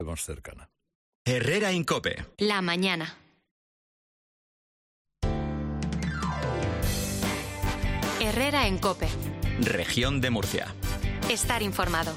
más cercana. Herrera Incope. La mañana. Herrera en COPE. Región de Murcia. Estar informado.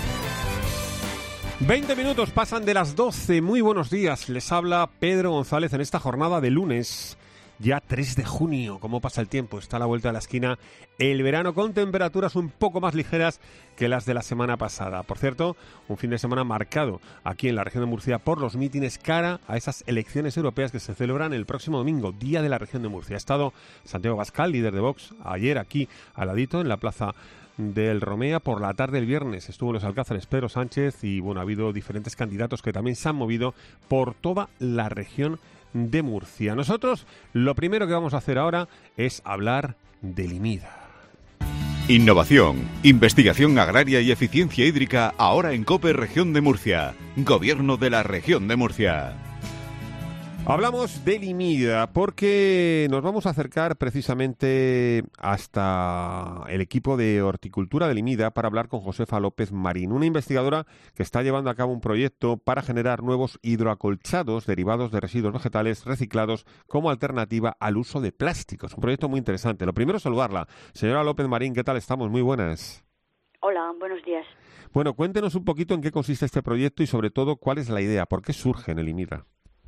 20 minutos pasan de las 12. Muy buenos días. Les habla Pedro González en esta jornada de lunes, ya 3 de junio. ¿Cómo pasa el tiempo? Está a la vuelta de la esquina el verano, con temperaturas un poco más ligeras que las de la semana pasada. Por cierto, un fin de semana marcado aquí en la región de Murcia por los mítines cara a esas elecciones europeas que se celebran el próximo domingo, Día de la Región de Murcia. Ha estado Santiago Abascal, líder de Vox, ayer aquí al ladito en la plaza del Romea. Por la tarde del viernes estuvo en los Alcázares Pedro Sánchez y bueno, ha habido diferentes candidatos que también se han movido por toda la región de Murcia. Nosotros lo primero que vamos a hacer ahora es hablar del IMIDA. Innovación, investigación agraria y eficiencia hídrica ahora en COPE Región de Murcia. Gobierno de la Región de Murcia. Hablamos del IMIDA porque nos vamos a acercar precisamente hasta el equipo de horticultura del IMIDA para hablar con Josefa López Marín, una investigadora que está llevando a cabo un proyecto para generar nuevos hidroacolchados derivados de residuos vegetales reciclados como alternativa al uso de plásticos. Un proyecto muy interesante. Lo primero, saludarla. Señora López Marín, ¿qué tal estamos? Muy buenas. Hola, buenos días. Bueno, cuéntenos un poquito en qué consiste este proyecto y sobre todo cuál es la idea, por qué surge en el IMIDA.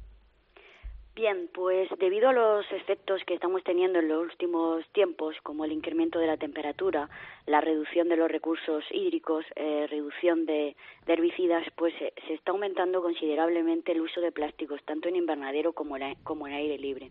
Bien, pues debido a los efectos que estamos teniendo en los últimos tiempos, como el incremento de la temperatura, la reducción de los recursos hídricos, reducción de herbicidas, pues se está aumentando considerablemente el uso de plásticos, tanto en invernadero como en aire libre.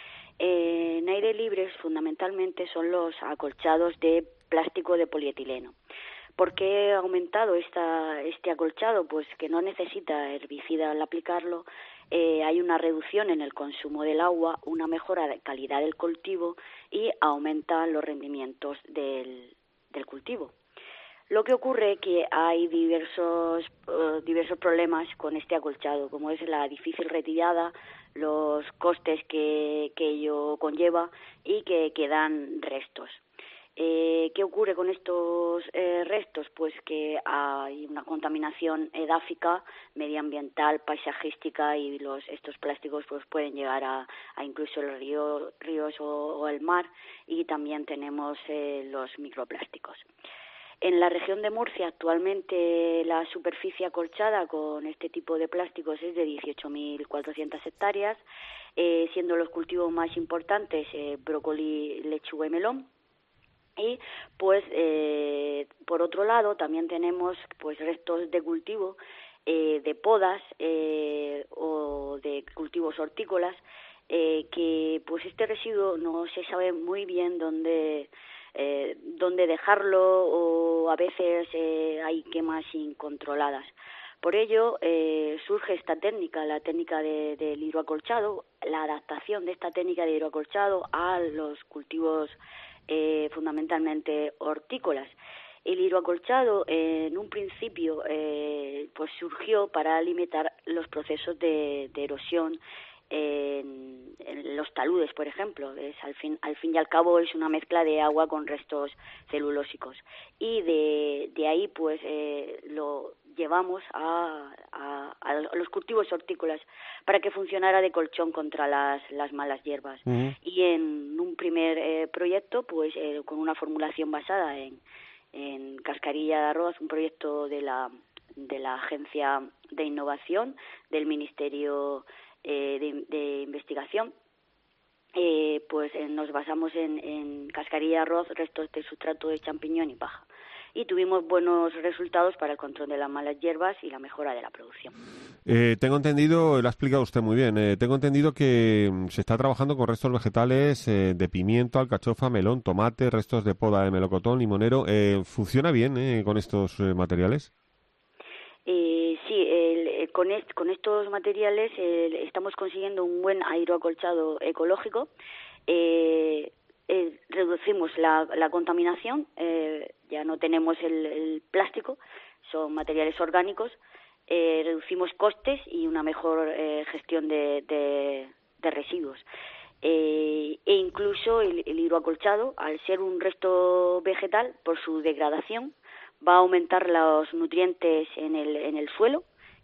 En aire libre, fundamentalmente, son los acolchados de plástico de polietileno. ¿Por qué ha aumentado este acolchado? Pues que no necesita herbicida al aplicarlo. Hay una reducción en el consumo del agua, una mejora de calidad del cultivo y aumenta los rendimientos del cultivo. Lo que ocurre es que hay diversos problemas con este acolchado, como es la difícil retirada, los costes que ello conlleva y que quedan restos. ¿Qué ocurre con estos restos? Pues que hay una contaminación edáfica, medioambiental, paisajística y estos plásticos pues pueden llegar a incluso los ríos o el mar, y también tenemos los microplásticos. En la región de Murcia actualmente la superficie acolchada con este tipo de plásticos es de 18.400 hectáreas, siendo los cultivos más importantes brócoli, lechuga y melón. Y pues por otro lado también tenemos pues restos de cultivo de podas o de cultivos hortícolas que pues este residuo no se sabe muy bien dónde dejarlo, o a veces hay quemas incontroladas. Por ello surge esta técnica, la técnica del hidroacolchado, la adaptación de esta técnica de hidroacolchado a los cultivos fundamentalmente hortícolas. El hidroacolchado en un principio pues surgió para limitar los procesos de erosión en los taludes, por ejemplo. Al fin y al cabo es una mezcla de agua con restos celulósicos, y de ahí pues lo llevamos a los cultivos hortícolas para que funcionara de colchón contra las malas hierbas. Uh-huh. Y en un primer proyecto, pues con una formulación basada en cascarilla de arroz, un proyecto de la Agencia de Innovación del Ministerio de Investigación, pues nos basamos en cascarilla de arroz, restos de sustrato de champiñón y paja. Y tuvimos buenos resultados para el control de las malas hierbas y la mejora de la producción. Tengo entendido, lo ha explicado usted muy bien, tengo entendido que se está trabajando con restos vegetales de pimiento, alcachofa, melón, tomate, restos de poda de melocotón, limonero. ¿Funciona bien con estos materiales? Sí, con estos materiales estamos consiguiendo un buen hidroacolchado ecológico. Reducimos la contaminación, ya no tenemos el plástico, son materiales orgánicos, reducimos costes y una mejor gestión de residuos. E incluso el hidroacolchado, al ser un resto vegetal, por su degradación, va a aumentar los nutrientes en el suelo,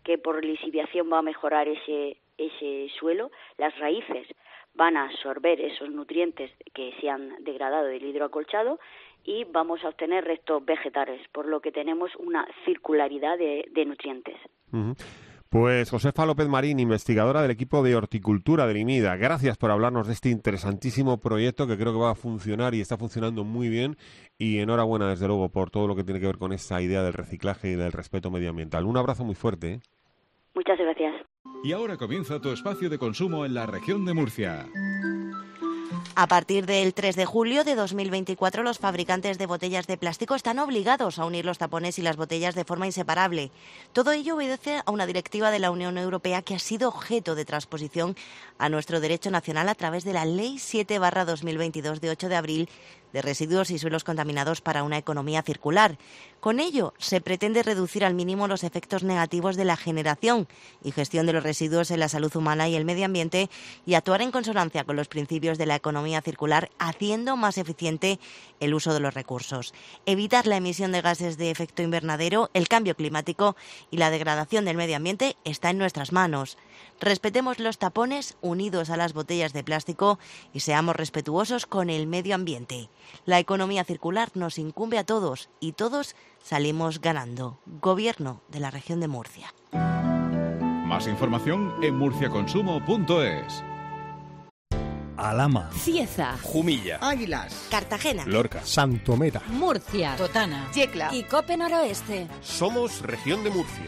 que por lisiviación va a mejorar ese suelo, las raíces van a absorber esos nutrientes que se han degradado del hidroacolchado y vamos a obtener restos vegetales, por lo que tenemos una circularidad de nutrientes. Uh-huh. Pues Josefa López Marín, investigadora del equipo de horticultura del IMIDA, gracias por hablarnos de este interesantísimo proyecto que creo que va a funcionar y está funcionando muy bien, y enhorabuena desde luego por todo lo que tiene que ver con esta idea del reciclaje y del respeto medioambiental. Un abrazo muy fuerte. Muchas gracias. Y ahora comienza tu espacio de consumo en la región de Murcia. A partir del 3 de julio de 2024, los fabricantes de botellas de plástico están obligados a unir los tapones y las botellas de forma inseparable. Todo ello obedece a una directiva de la Unión Europea que ha sido objeto de transposición a nuestro derecho nacional a través de la Ley 7/2022 de 8 de abril de residuos y suelos contaminados para una economía circular. Con ello, se pretende reducir al mínimo los efectos negativos de la generación y gestión de los residuos en la salud humana y el medio ambiente y actuar en consonancia con los principios de la economía circular, haciendo más eficiente el uso de los recursos. Evitar la emisión de gases de efecto invernadero, el cambio climático y la degradación del medio ambiente está en nuestras manos. Respetemos los tapones unidos a las botellas de plástico y seamos respetuosos con el medio ambiente. La economía circular nos incumbe a todos y todos salimos ganando. Gobierno de la región de Murcia. Más información en murciaconsumo.es. Alhama, Cieza, Jumilla, Águilas, Cartagena, Lorca, Santomera, Murcia, Totana, Yecla y Cope Noroeste. Somos región de Murcia.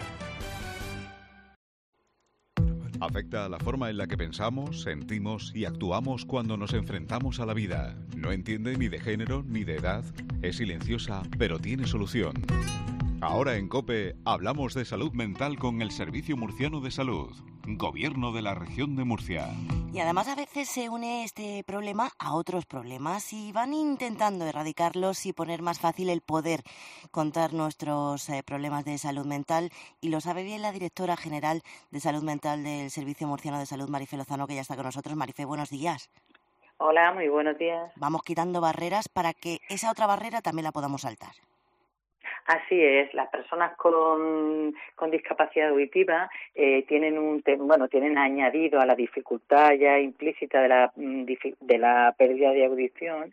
Afecta a la forma en la que pensamos, sentimos y actuamos cuando nos enfrentamos a la vida. No entiende ni de género ni de edad. Es silenciosa, pero tiene solución. Ahora en COPE hablamos de salud mental con el Servicio Murciano de Salud. Gobierno de la región de Murcia. Y además a veces se une este problema a otros problemas y van intentando erradicarlos y poner más fácil el poder contar nuestros problemas de salud mental, y lo sabe bien la directora general de Salud Mental del Servicio Murciano de Salud, Marife Lozano, que ya está con nosotros. Marife, buenos días. Hola, muy buenos días. Vamos quitando barreras para que esa otra barrera también la podamos saltar. Así es, las personas con discapacidad auditiva tienen añadido a la dificultad ya implícita de la pérdida de audición.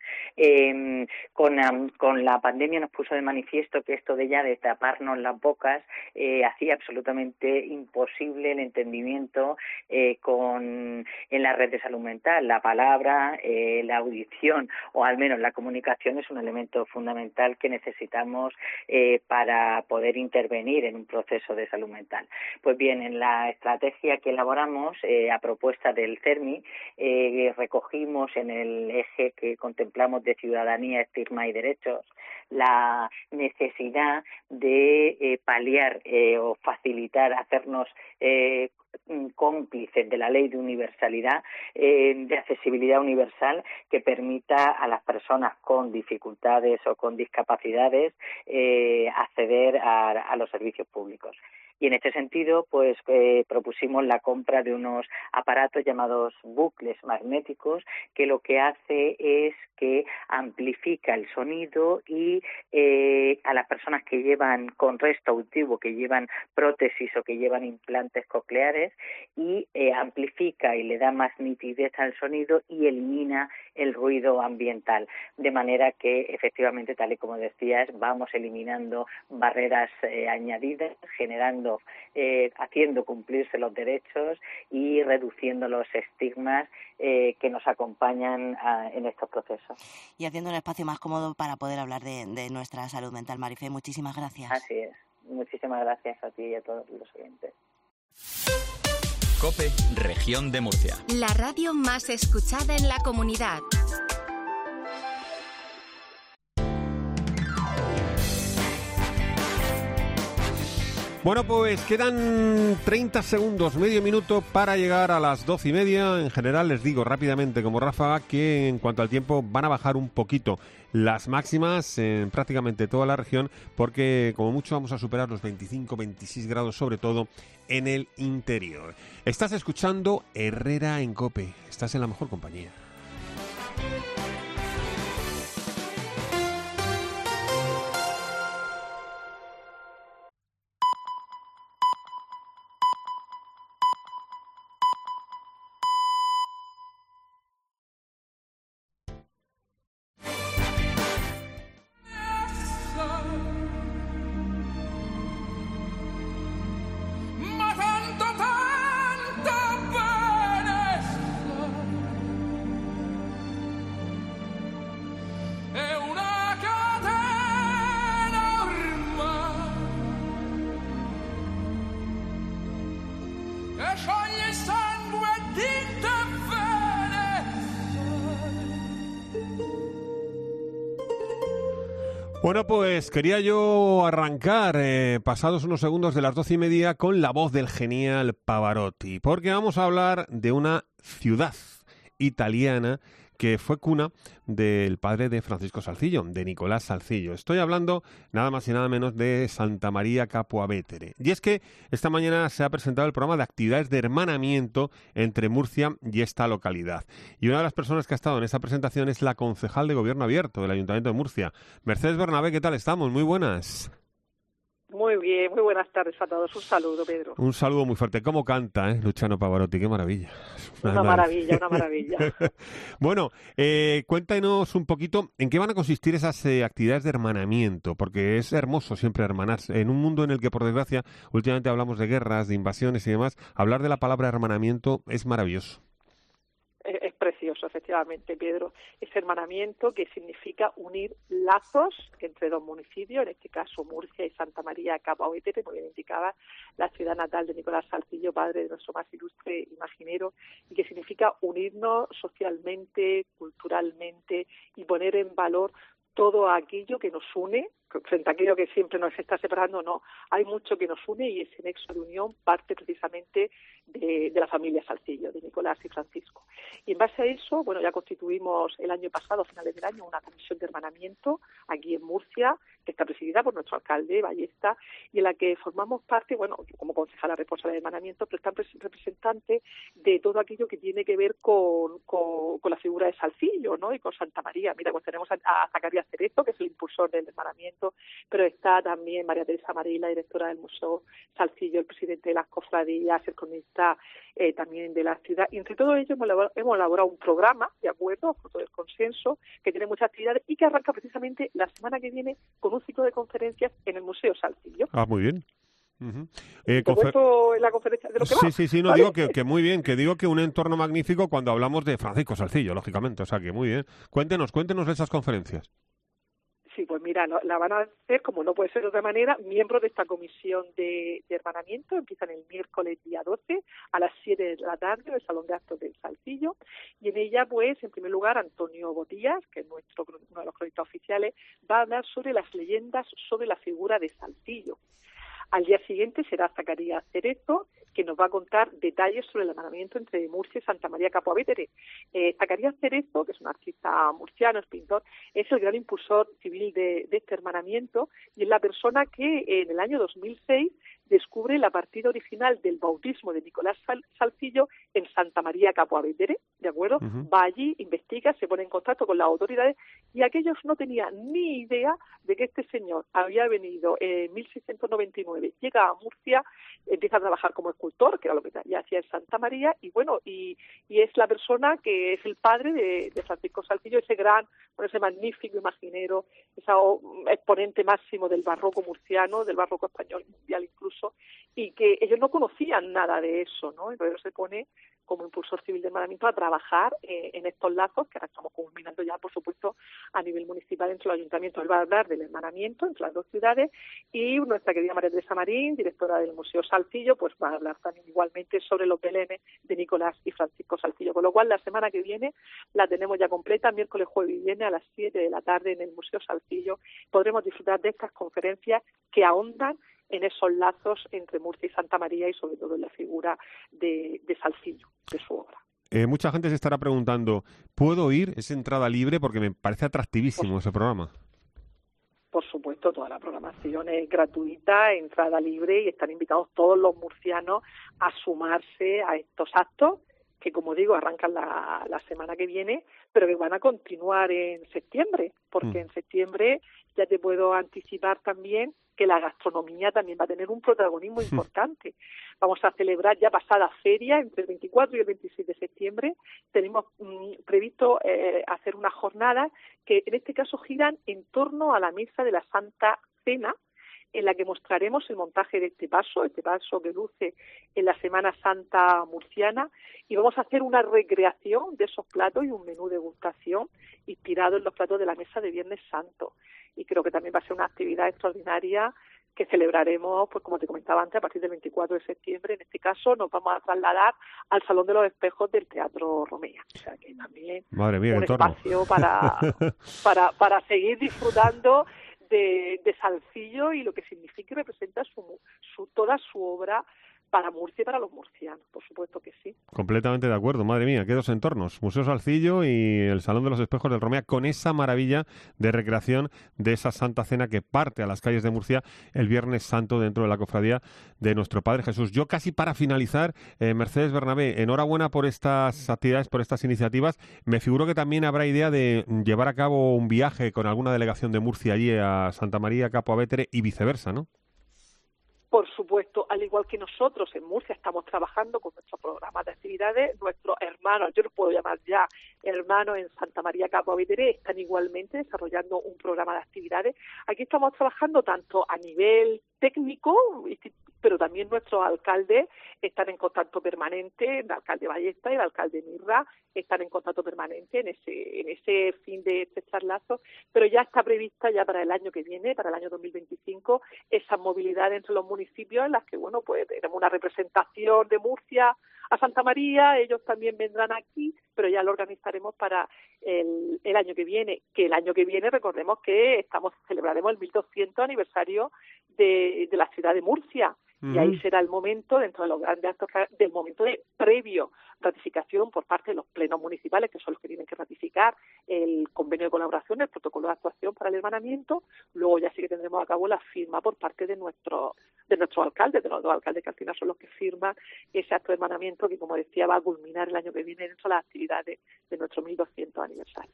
Con la pandemia nos puso de manifiesto que esto de ya de taparnos las bocas hacía absolutamente imposible el entendimiento en la red de salud mental. La palabra, la audición o al menos la comunicación es un elemento fundamental que necesitamos para poder intervenir en un proceso de salud mental. Pues bien, en la estrategia que elaboramos a propuesta del CERMI, recogimos en el eje que contemplamos de ciudadanía, estigma y derechos la necesidad de paliar o facilitar, hacernos cómplices de la ley de universalidad, de accesibilidad universal, que permita a las personas con dificultades o con discapacidades acceder a los servicios públicos. Y en este sentido, pues propusimos la compra de unos aparatos llamados bucles magnéticos, que lo que hace es que amplifica el sonido y a las personas que llevan con resto auditivo, que llevan prótesis o que llevan implantes cocleares, y amplifica y le da más nitidez al sonido y elimina el ruido ambiental. De manera que efectivamente, tal y como decías, vamos eliminando barreras añadidas, haciendo cumplirse los derechos y reduciendo los estigmas que nos acompañan en estos procesos. Y haciendo un espacio más cómodo para poder hablar de nuestra salud mental. Marife, muchísimas gracias. Así es. Muchísimas gracias a ti y a todos los oyentes. COPE, región de Murcia. La radio más escuchada en la comunidad. Bueno, pues quedan 30 segundos, medio minuto para llegar a las 12:30. En general les digo rápidamente, como Rafa, que en cuanto al tiempo van a bajar un poquito las máximas en prácticamente toda la región, porque como mucho vamos a superar los 25-26 grados, sobre todo en el interior. Estás escuchando Herrera en COPE, estás en la mejor compañía. Bueno, pues quería yo arrancar, pasados unos segundos de las 12:30, con la voz del genial Pavarotti, porque vamos a hablar de una ciudad italiana que fue cuna del padre de Francisco Salzillo, de Nicolás Salzillo. Estoy hablando nada más y nada menos de Santa Maria Capua Vetere. Y es que esta mañana se ha presentado el programa de actividades de hermanamiento entre Murcia y esta localidad. Y una de las personas que ha estado en esa presentación es la concejal de Gobierno Abierto del Ayuntamiento de Murcia, Mercedes Bernabé. ¿Qué tal estamos? Muy buenas. Muy bien, muy buenas tardes a todos. Un saludo, Pedro. Un saludo muy fuerte. ¿Cómo canta, Luciano Pavarotti? ¡Qué maravilla! Una maravilla, una maravilla. Bueno, cuéntanos un poquito en qué van a consistir esas actividades de hermanamiento, porque es hermoso siempre hermanarse. En un mundo en el que, por desgracia, últimamente hablamos de guerras, de invasiones y demás, hablar de la palabra hermanamiento es maravilloso. Es precioso, efectivamente, Pedro. Ese hermanamiento que significa unir lazos entre dos municipios, en este caso Murcia y Santa Maria Capua Vetere, como bien indicaba, la ciudad natal de Nicolás Salzillo, padre de nuestro más ilustre imaginero, y que significa unirnos socialmente, culturalmente y poner en valor todo aquello que nos une, frente a aquello que siempre nos está separando. No, hay mucho que nos une y ese nexo de unión parte precisamente de la familia Salzillo, de Nicolás y Francisco. Y en base a eso, bueno, ya constituimos el año pasado, a finales del año, una comisión de hermanamiento aquí en Murcia, que está presidida por nuestro alcalde, Ballesta, y en la que formamos parte, bueno, como concejala responsable de hermanamiento, pero están representantes de todo aquello que tiene que ver con la figura de Salzillo, ¿no? Y con Santa María. Mira, pues tenemos a Zacarías Cerezo, que es el impulsor del hermanamiento, pero está también María Teresa Marín, la directora del Museo Salzillo, el presidente de las cofradías, el cronista también de la ciudad. Y entre todo ello hemos elaborado un programa, de acuerdo, fruto del consenso, que tiene muchas actividades y que arranca precisamente la semana que viene con un ciclo de conferencias en el Museo Salzillo. Ah, muy bien. En la conferencia de lo que sí, no, ¿vale? Digo que muy bien, que digo que un entorno magnífico cuando hablamos de Francisco Salzillo, lógicamente, o sea que muy bien. Cuéntenos de esas conferencias. Sí, pues mira, la van a hacer, como no puede ser de otra manera, miembros de esta comisión de hermanamiento. Empiezan el miércoles día 12 a las 7 de la tarde en el Salón de Actos del Salzillo. Y en ella, pues, en primer lugar, Antonio Botías, que es uno de los cronistas oficiales, va a hablar sobre las leyendas sobre la figura de Salzillo. Al día siguiente será Zacarías Cerezo, que nos va a contar detalles sobre el hermanamiento entre Murcia y Santa Maria Capua Vetere. Zacarías Cerezo, que es un artista murciano, es pintor, es el gran impulsor civil de este hermanamiento y es la persona que en el año 2006 descubre la partida original del bautismo de Nicolás Salzillo en Santa Maria Capua Vetere, ¿de acuerdo? Uh-huh. Va allí, investiga, se pone en contacto con las autoridades y aquellos no tenían ni idea de que este señor había venido en 1699, llega a Murcia, empieza a trabajar como escultor, que era lo que ya hacía en Santa María, y bueno, y es la persona que es el padre de Francisco Salzillo, ese gran, ese magnífico imaginero, ese exponente máximo del barroco murciano, del barroco español mundial incluso, y que ellos no conocían nada de eso, ¿no? Entonces se pone como impulsor civil de hermanamiento a trabajar en estos lazos, que ahora estamos culminando ya, por supuesto, a nivel municipal entre los ayuntamientos. Él va a hablar del hermanamiento entre las dos ciudades y nuestra querida María Teresa Marín, directora del Museo Salzillo, pues va a hablar también igualmente sobre los belenes de Nicolás y Francisco Salzillo. Con lo cual, la semana que viene la tenemos ya completa, miércoles, jueves y viernes a las 7 de la tarde en el Museo Salzillo. Podremos disfrutar de estas conferencias que ahondan en esos lazos entre Murcia y Santa María y sobre todo en la figura de Salzillo, de su obra. Mucha gente se estará preguntando, ¿puedo ir? ¿Es entrada libre? Porque me parece atractivísimo ese programa. Por supuesto, toda la programación es gratuita, entrada libre y están invitados todos los murcianos a sumarse a estos actos que, como digo, arrancan la semana que viene, pero que van a continuar en septiembre, porque en septiembre ya te puedo anticipar también que la gastronomía también va a tener un protagonismo importante. Vamos a celebrar ya pasada feria, entre el 24 y el 26 de septiembre. Tenemos previsto hacer unas jornadas que en este caso giran en torno a la mesa de la Santa Cena, en la que mostraremos el montaje de este paso que luce en la Semana Santa murciana, y vamos a hacer una recreación de esos platos y un menú de degustación inspirado en los platos de la mesa de Viernes Santo. Y creo que también va a ser una actividad extraordinaria que celebraremos, pues como te comentaba antes, a partir del 24 de septiembre. En este caso nos vamos a trasladar al Salón de los Espejos del Teatro Romea. O sea que también Madre mía, un espacio para seguir disfrutando de Salcillo y lo que significa y representa toda su obra para Murcia y para los murcianos, por supuesto que sí. Completamente de acuerdo, madre mía, qué dos entornos, Museo Salcillo y el Salón de los Espejos del Romea, con esa maravilla de recreación de esa Santa Cena que parte a las calles de Murcia el Viernes Santo dentro de la cofradía de nuestro Padre Jesús. Yo casi para finalizar, Mercedes Bernabé, enhorabuena por estas actividades, por estas iniciativas. Me figuro que también habrá idea de llevar a cabo un viaje con alguna delegación de Murcia allí a Santa María, Capo Avétere y viceversa, ¿no? Por supuesto, al igual que nosotros en Murcia estamos trabajando con nuestro programa de actividades, nuestros hermanos, yo los puedo llamar ya hermanos en Santa María Capo Avétere, están igualmente desarrollando un programa de actividades. Aquí estamos trabajando tanto a nivel técnico, pero también nuestros alcaldes están en contacto permanente, el alcalde Ballesta y el alcalde Mirra están en contacto permanente en ese fin de estrechar lazos, pero ya está prevista ya para el año que viene, para el año 2025, esa movilidad entre los municipios en las que, bueno, pues tenemos una representación de Murcia a Santa María, ellos también vendrán aquí, pero ya lo organizaremos para el año que viene, recordemos que celebraremos el 1200 aniversario de la ciudad de Murcia, y ahí será el momento, dentro de los grandes actos, del momento de previo ratificación por parte de los plenos municipales, que son los que tienen que ratificar el convenio de colaboración, el protocolo de actuación para el hermanamiento. Luego ya sí que tendremos a cabo la firma por parte de nuestros alcaldes, de los dos alcaldes que al final son los que firman ese acto de hermanamiento que, como decía, va a culminar el año que viene dentro de las actividades de nuestro 1200 aniversario.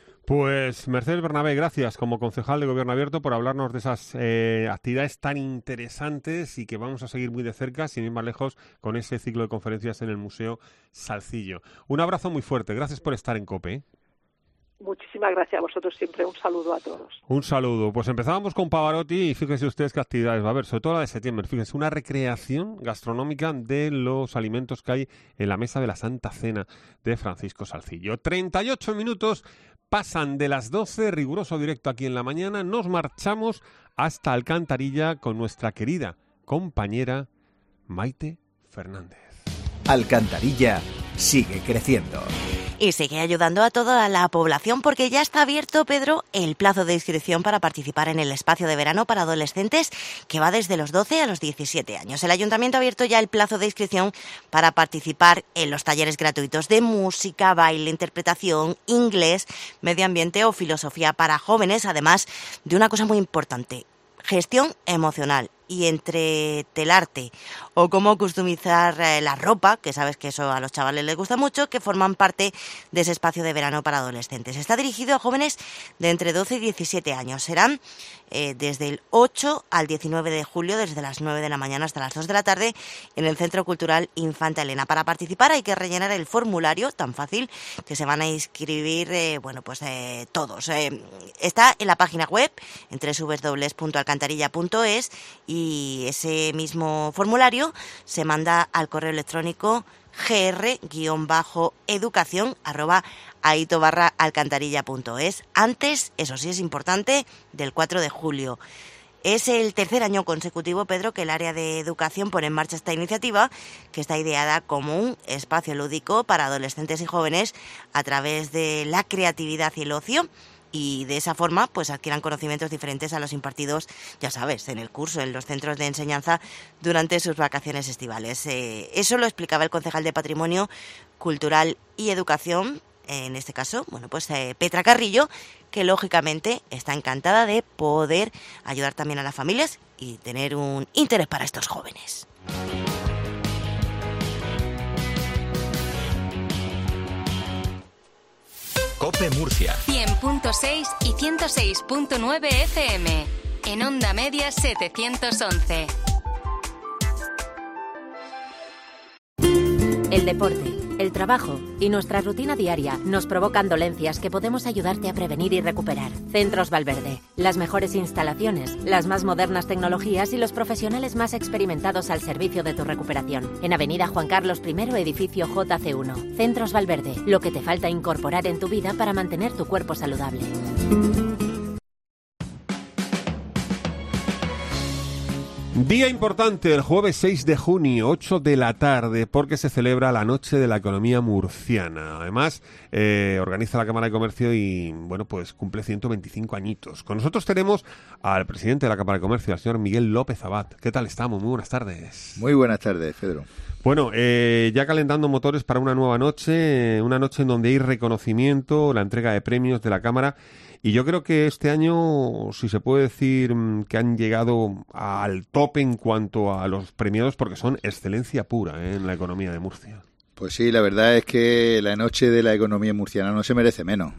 Pues Mercedes Bernabé, gracias como concejal de Gobierno Abierto por hablarnos de esas actividades tan interesantes y que vamos a seguir muy de cerca, sin ir más lejos, con ese ciclo de conferencias en el Museo Salcillo. Un abrazo muy fuerte, gracias por estar en COPE. Muchísimas gracias a vosotros siempre, un saludo a todos. Un saludo. Pues empezábamos con Pavarotti y fíjense ustedes qué actividades va a haber, sobre todo la de septiembre. Fíjense, una recreación gastronómica de los alimentos que hay en la mesa de la Santa Cena de Francisco Salcillo. 38 minutos pasan de las 12, riguroso directo aquí en la mañana. Nos marchamos hasta Alcantarilla con nuestra querida compañera Maite Fernández. Alcantarilla sigue creciendo. Y sigue ayudando a toda la población porque ya está abierto, Pedro, el plazo de inscripción para participar en el espacio de verano para adolescentes que va desde los 12 a los 17 años. El Ayuntamiento ha abierto ya el plazo de inscripción para participar en los talleres gratuitos de música, baile, interpretación, inglés, medio ambiente o filosofía para jóvenes, además de una cosa muy importante, gestión emocional. Y entre telarte o cómo customizar la ropa, que sabes que eso a los chavales les gusta mucho, que forman parte de ese espacio de verano para adolescentes. Está dirigido a jóvenes de entre 12 y 17 años. Serán desde el 8 al 19 de julio, desde las 9 de la mañana hasta las 2 de la tarde, en el Centro Cultural Infanta Elena. Para participar hay que rellenar el formulario, tan fácil, que se van a inscribir, todos. Está en la página web, en www.alcantarilla.es, y ese mismo formulario se manda al correo electrónico gr-educación@aito.alcantarilla.es antes, eso sí es importante, del 4 de julio. Es el tercer año consecutivo, Pedro, que el área de educación pone en marcha esta iniciativa, que está ideada como un espacio lúdico para adolescentes y jóvenes a través de la creatividad y el ocio. Y de esa forma pues adquieran conocimientos diferentes a los impartidos, ya sabes, en el curso, en los centros de enseñanza durante sus vacaciones estivales. Eso lo explicaba el concejal de Patrimonio Cultural y Educación, en este caso, Petra Carrillo, que lógicamente está encantada de poder ayudar también a las familias y tener un interés para estos jóvenes. COPE Murcia 100.6 y 106.9 FM. En Onda Media 711. El deporte, el trabajo y nuestra rutina diaria nos provocan dolencias que podemos ayudarte a prevenir y recuperar. Centros Valverde, las mejores instalaciones, las más modernas tecnologías y los profesionales más experimentados al servicio de tu recuperación. En Avenida Juan Carlos I, edificio JC1. Centros Valverde, lo que te falta incorporar en tu vida para mantener tu cuerpo Día importante, el jueves 6 de junio, 8 de la tarde, porque se celebra la Noche de la Economía Murciana. Además, organiza la Cámara de Comercio y, bueno, pues cumple 125 añitos. Con nosotros tenemos al presidente de la Cámara de Comercio, al señor Miguel López Abad. ¿Qué tal estamos? Muy buenas tardes. Muy buenas tardes, Pedro. Bueno, ya calentando motores para una nueva noche, una noche en donde hay reconocimiento, la entrega de premios de la Cámara. Y yo creo que este año, si se puede decir que han llegado al tope en cuanto a los premiados, porque son excelencia pura en la economía de Murcia. Pues sí, la verdad es que la noche de la economía murciana no se merece menos.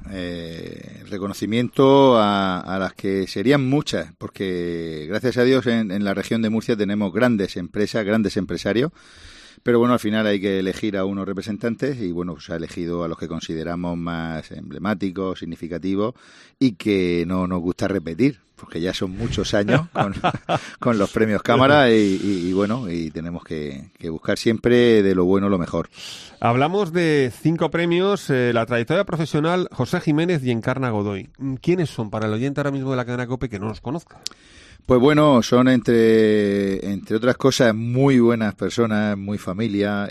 Reconocimiento a las que serían muchas, porque gracias a Dios en la región de Murcia tenemos grandes empresas, grandes empresarios. Pero bueno, al final hay que elegir a unos representantes y bueno, se ha elegido a los que consideramos más emblemáticos, significativos y que no nos gusta repetir, porque ya son muchos años con los premios Cámara y bueno, y tenemos que buscar siempre de lo bueno lo mejor. Hablamos de 5 premios, la trayectoria profesional José Jiménez y Encarna Godoy. ¿Quiénes son para el oyente ahora mismo de la cadena COPE que no los conozca? Pues bueno, son entre otras cosas muy buenas personas, muy familia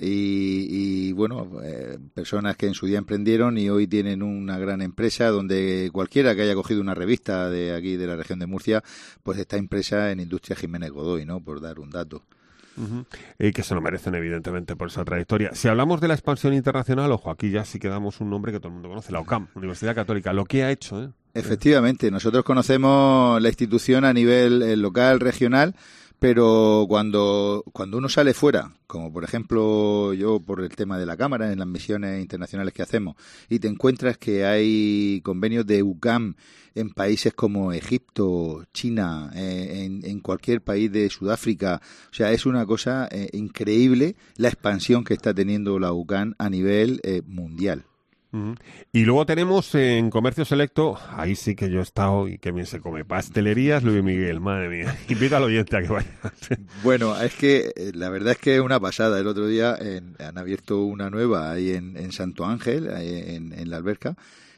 y bueno, personas que en su día emprendieron y hoy tienen una gran empresa donde cualquiera que haya cogido una revista de aquí de la región de Murcia, pues está impresa en Industria Jiménez Godoy, ¿no? Por dar un dato. Uh-huh. Y que se lo merecen evidentemente por esa trayectoria. Si hablamos de la expansión internacional, ojo, aquí ya sí que damos un nombre que todo el mundo conoce, la UCAM, Universidad Católica, lo que ha hecho, Efectivamente, nosotros conocemos la institución a nivel local, regional, pero cuando uno sale fuera, como por ejemplo yo por el tema de la Cámara, en las misiones internacionales que hacemos, y te encuentras que hay convenios de UCAM en países como Egipto, China, en cualquier país de Sudáfrica, o sea, es una cosa increíble la expansión que está teniendo la UCAM a nivel mundial. Uh-huh. Y luego tenemos en Comercio Selecto, ahí sí que yo he estado y que bien se come, pastelerías Luis Miguel, madre mía, invita al oyente a que vaya. Bueno, es que la verdad es que es una pasada. El otro día han abierto una nueva ahí en Santo Ángel, en la alberca.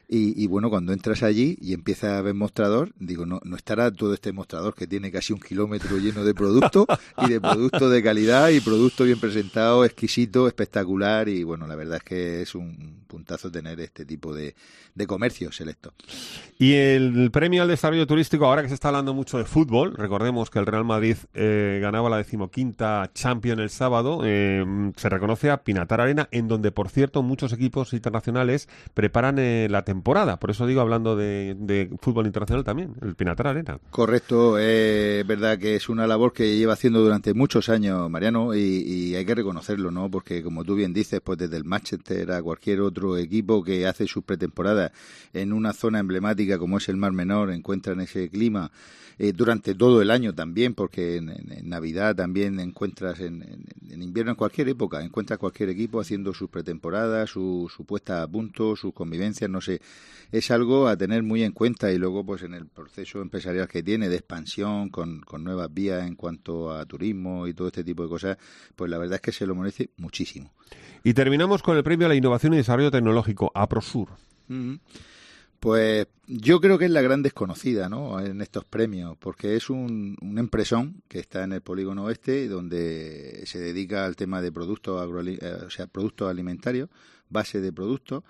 Y bueno, cuando entras allí y empiezas a ver mostrador, digo, no estará todo este mostrador que tiene casi 1 kilómetro lleno de productos y de productos de calidad y productos bien presentados, exquisito, espectacular y bueno, la verdad es que es un puntazo tener este tipo de comercio selecto. Y el premio al desarrollo turístico, ahora que se está hablando mucho de fútbol, recordemos que el Real Madrid ganaba la 15ª Champions el sábado, se reconoce a Pinatar Arena, en donde por cierto muchos equipos internacionales preparan la temporada, por eso digo, hablando de fútbol internacional también, el Pinatar Arena. Correcto, es verdad que es una labor que lleva haciendo durante muchos años Mariano y hay que reconocerlo, ¿no? Porque como tú bien dices, pues desde el Manchester a cualquier otro equipo que hace sus pretemporadas en una zona emblemática como es el Mar Menor, encuentran ese clima durante todo el año también, porque en Navidad también encuentras, en invierno, en cualquier época, encuentras cualquier equipo haciendo sus pretemporadas, su puesta a punto, sus convivencias, no sé, es algo a tener muy en cuenta y luego pues en el proceso empresarial que tiene de expansión con nuevas vías en cuanto a turismo y todo este tipo de cosas, pues la verdad es que se lo merece muchísimo. Y terminamos con el premio a la innovación y desarrollo tecnológico, APROSUR. Mm-hmm. Pues yo creo que es la gran desconocida, ¿no? En estos premios, porque es un empresón que está en el Polígono Oeste, donde se dedica al tema de productos productos alimentarios, base de productos,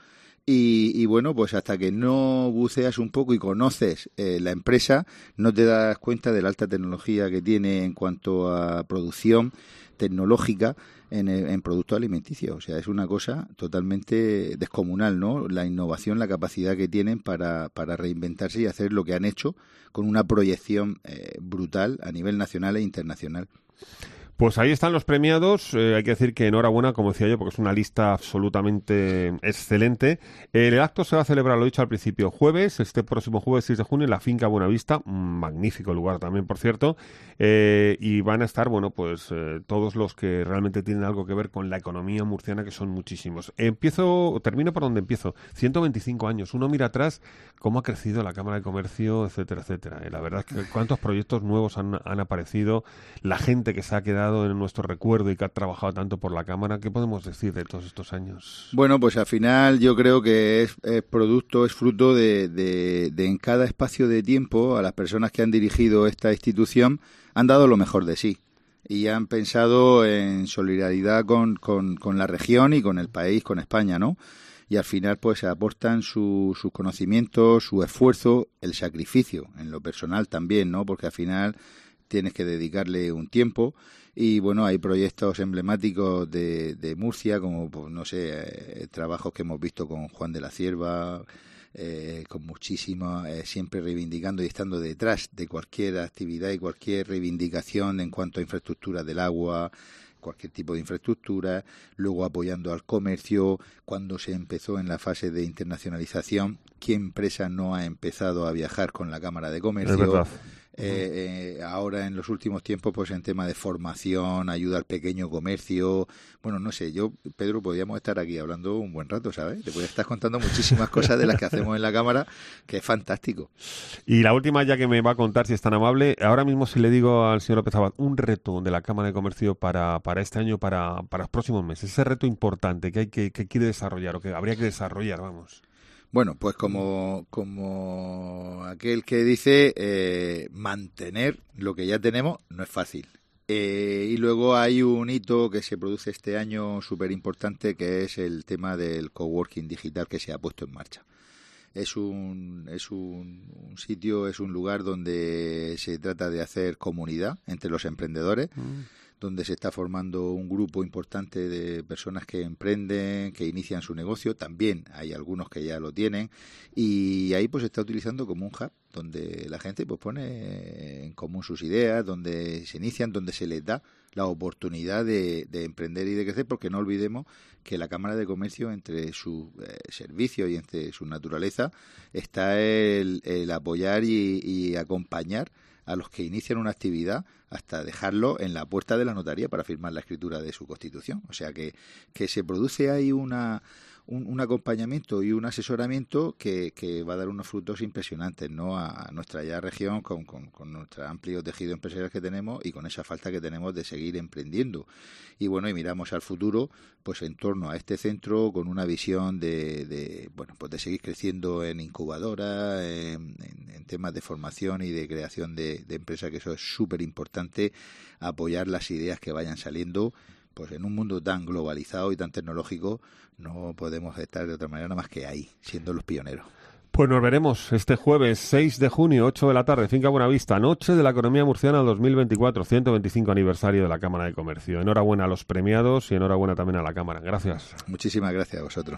y bueno, pues hasta que no buceas un poco y conoces la empresa, no te das cuenta de la alta tecnología que tiene en cuanto a producción tecnológica en productos alimenticios. O sea, es una cosa totalmente descomunal, ¿no? La innovación, la capacidad que tienen para reinventarse y hacer lo que han hecho con una proyección brutal a nivel nacional e internacional. Pues ahí están los premiados, hay que decir que enhorabuena, como decía yo, porque es una lista absolutamente excelente. El acto se va a celebrar, lo he dicho al principio, jueves, este próximo jueves 6 de junio, en la Finca Buenavista, un magnífico lugar también, por cierto, y van a estar, bueno, pues todos los que realmente tienen algo que ver con la economía murciana, que son muchísimos. Termino por donde empiezo, 125 años, uno mira atrás cómo ha crecido la Cámara de Comercio, etcétera, etcétera. La verdad es que cuántos proyectos nuevos han aparecido, la gente que se ha quedado en nuestro recuerdo y que ha trabajado tanto por la Cámara. ¿Qué podemos decir de todos estos años? Bueno, pues al final yo creo que es fruto de en cada espacio de tiempo a las personas que han dirigido esta institución han dado lo mejor de sí. y han pensado en solidaridad con la región y con el país, con España, ¿no? Y al final pues aportan sus conocimientos, su esfuerzo, el sacrificio en lo personal también, ¿no? Porque al final tienes que dedicarle un tiempo y bueno, hay proyectos emblemáticos de Murcia como, pues, no sé, trabajos que hemos visto con Juan de la Cierva, con muchísimo, siempre reivindicando y estando detrás de cualquier actividad y cualquier reivindicación en cuanto a infraestructura del agua, cualquier tipo de infraestructura, luego apoyando al comercio. Cuando se empezó en la fase de internacionalización, ¿qué empresa no ha empezado a viajar con la Cámara de Comercio? Es verdad. Ahora en los últimos tiempos pues en tema de formación, ayuda al pequeño comercio, bueno, no sé, yo, Pedro, podríamos estar aquí hablando un buen rato, ¿sabes? Te voy a estar contando muchísimas cosas de las que hacemos en la Cámara, que es fantástico. Y la última ya que me va a contar, si es tan amable, ahora mismo si le digo al señor López Abad un reto de la Cámara de Comercio para este año, para los próximos meses, ese reto importante que quiere desarrollar o que habría que desarrollar, vamos. Bueno, pues como aquel que dice, mantener lo que ya tenemos no es fácil. Y luego hay un hito que se produce este año súper importante, que es el tema del coworking digital que se ha puesto en marcha. Es un sitio, es un lugar donde se trata de hacer comunidad entre los emprendedores, donde se está formando un grupo importante de personas que emprenden, que inician su negocio. También hay algunos que ya lo tienen y ahí pues se está utilizando como un hub donde la gente pues pone en común sus ideas, donde se inician, donde se les da la oportunidad de emprender y de crecer, porque no olvidemos que la Cámara de Comercio, entre sus servicios y entre su naturaleza, está el apoyar y acompañar a los que inician una actividad hasta dejarlo en la puerta de la notaría para firmar la escritura de su constitución. O sea que se produce ahí un acompañamiento y un asesoramiento que va a dar unos frutos impresionantes, ¿no? A nuestra ya región con nuestro amplio tejido empresarial que tenemos y con esa falta que tenemos de seguir emprendiendo. Y bueno, y miramos al futuro pues en torno a este centro con una visión de seguir creciendo en incubadora, en temas de formación y de creación de empresas, que eso es súper importante, apoyar las ideas que vayan saliendo. Pues en un mundo tan globalizado y tan tecnológico no podemos estar de otra manera nada más que ahí, siendo los pioneros. Pues nos veremos este jueves 6 de junio, 8 de la tarde, Finca Buenavista, Noche de la Economía Murciana 2024, 125 aniversario de la Cámara de Comercio. Enhorabuena a los premiados y enhorabuena también a la Cámara. Gracias. Muchísimas gracias a vosotros.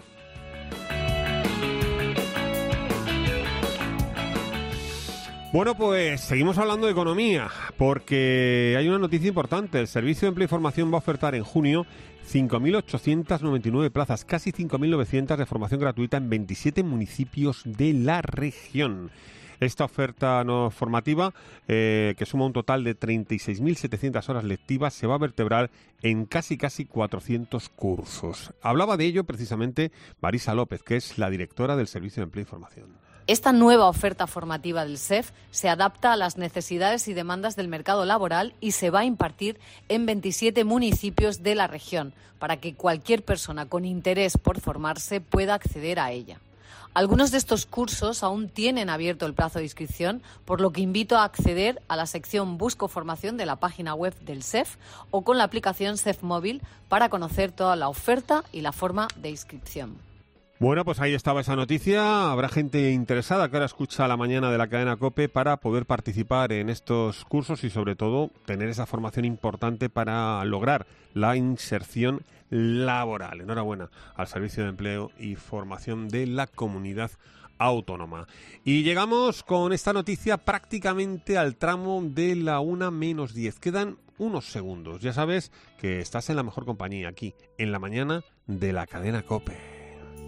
Bueno, pues seguimos hablando de economía, porque hay una noticia importante. El Servicio de Empleo y Formación va a ofertar en junio 5.899 plazas, casi 5.900 de formación gratuita en 27 municipios de la región. Esta oferta no formativa, que suma un total de 36.700 horas lectivas, se va a vertebrar en casi 400 cursos. Hablaba de ello precisamente Marisa López, que es la directora del Servicio de Empleo y Formación. Esta nueva oferta formativa del SEF se adapta a las necesidades y demandas del mercado laboral y se va a impartir en 27 municipios de la región para que cualquier persona con interés por formarse pueda acceder a ella. Algunos de estos cursos aún tienen abierto el plazo de inscripción, por lo que invito a acceder a la sección Busco Formación de la página web del SEF o con la aplicación SEF Móvil para conocer toda la oferta y la forma de inscripción. Bueno, pues ahí estaba esa noticia. Habrá gente interesada que ahora escucha la mañana de la cadena COPE para poder participar en estos cursos y sobre todo tener esa formación importante para lograr la inserción laboral. Enhorabuena al Servicio de Empleo y Formación de la Comunidad Autónoma. Y llegamos con esta noticia prácticamente al tramo de la 1:10. Quedan unos segundos. Ya sabes que estás en la mejor compañía aquí, en la mañana de la cadena COPE.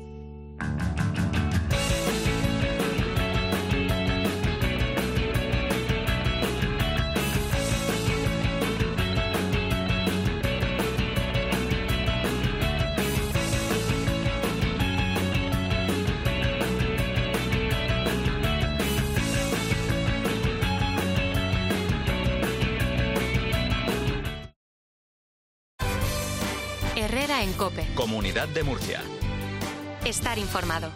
Herrera en COPE. Comunidad de Murcia. Estar informado.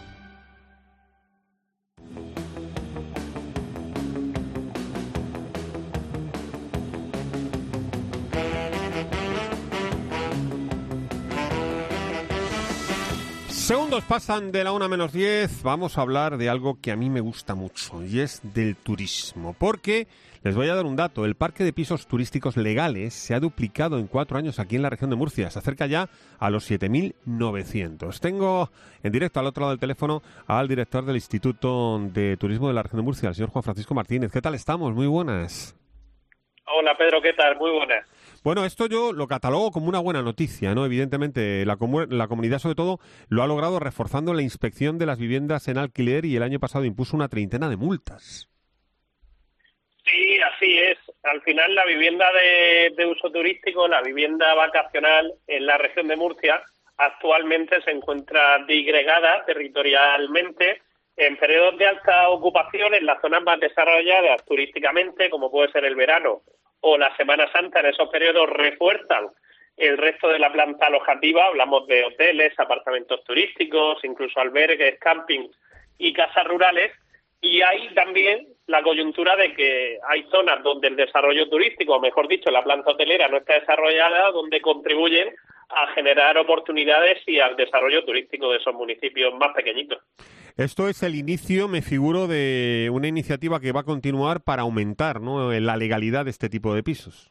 Segundos pasan de la 1:10. Vamos a hablar de algo que a mí me gusta mucho y es del turismo. Porque les voy a dar un dato. El parque de pisos turísticos legales se ha duplicado en 4 años aquí en la región de Murcia. Se acerca ya a los 7.900. Tengo en directo al otro lado del teléfono al director del Instituto de Turismo de la región de Murcia, el señor Juan Francisco Martínez. ¿Qué tal estamos? Muy buenas. Hola Pedro, ¿qué tal? Muy buenas. Bueno, esto yo lo catalogo como una buena noticia, ¿no? Evidentemente, la comunidad, sobre todo, lo ha logrado reforzando la inspección de las viviendas en alquiler y el año pasado impuso una 30 de multas. Sí, así es. Al final, la vivienda de uso turístico, la vivienda vacacional en la región de Murcia, actualmente se encuentra disgregada territorialmente en periodos de alta ocupación en las zonas más desarrolladas turísticamente, como puede ser el verano o la Semana Santa. En esos periodos refuerzan el resto de la planta alojativa, hablamos de hoteles, apartamentos turísticos, incluso albergues, campings y casas rurales, y hay también la coyuntura de que hay zonas donde el desarrollo turístico, o mejor dicho, la planta hotelera no está desarrollada, donde contribuyen a generar oportunidades y al desarrollo turístico de esos municipios más pequeñitos. Esto es el inicio, me figuro, de una iniciativa que va a continuar para aumentar, ¿no?, la legalidad de este tipo de pisos.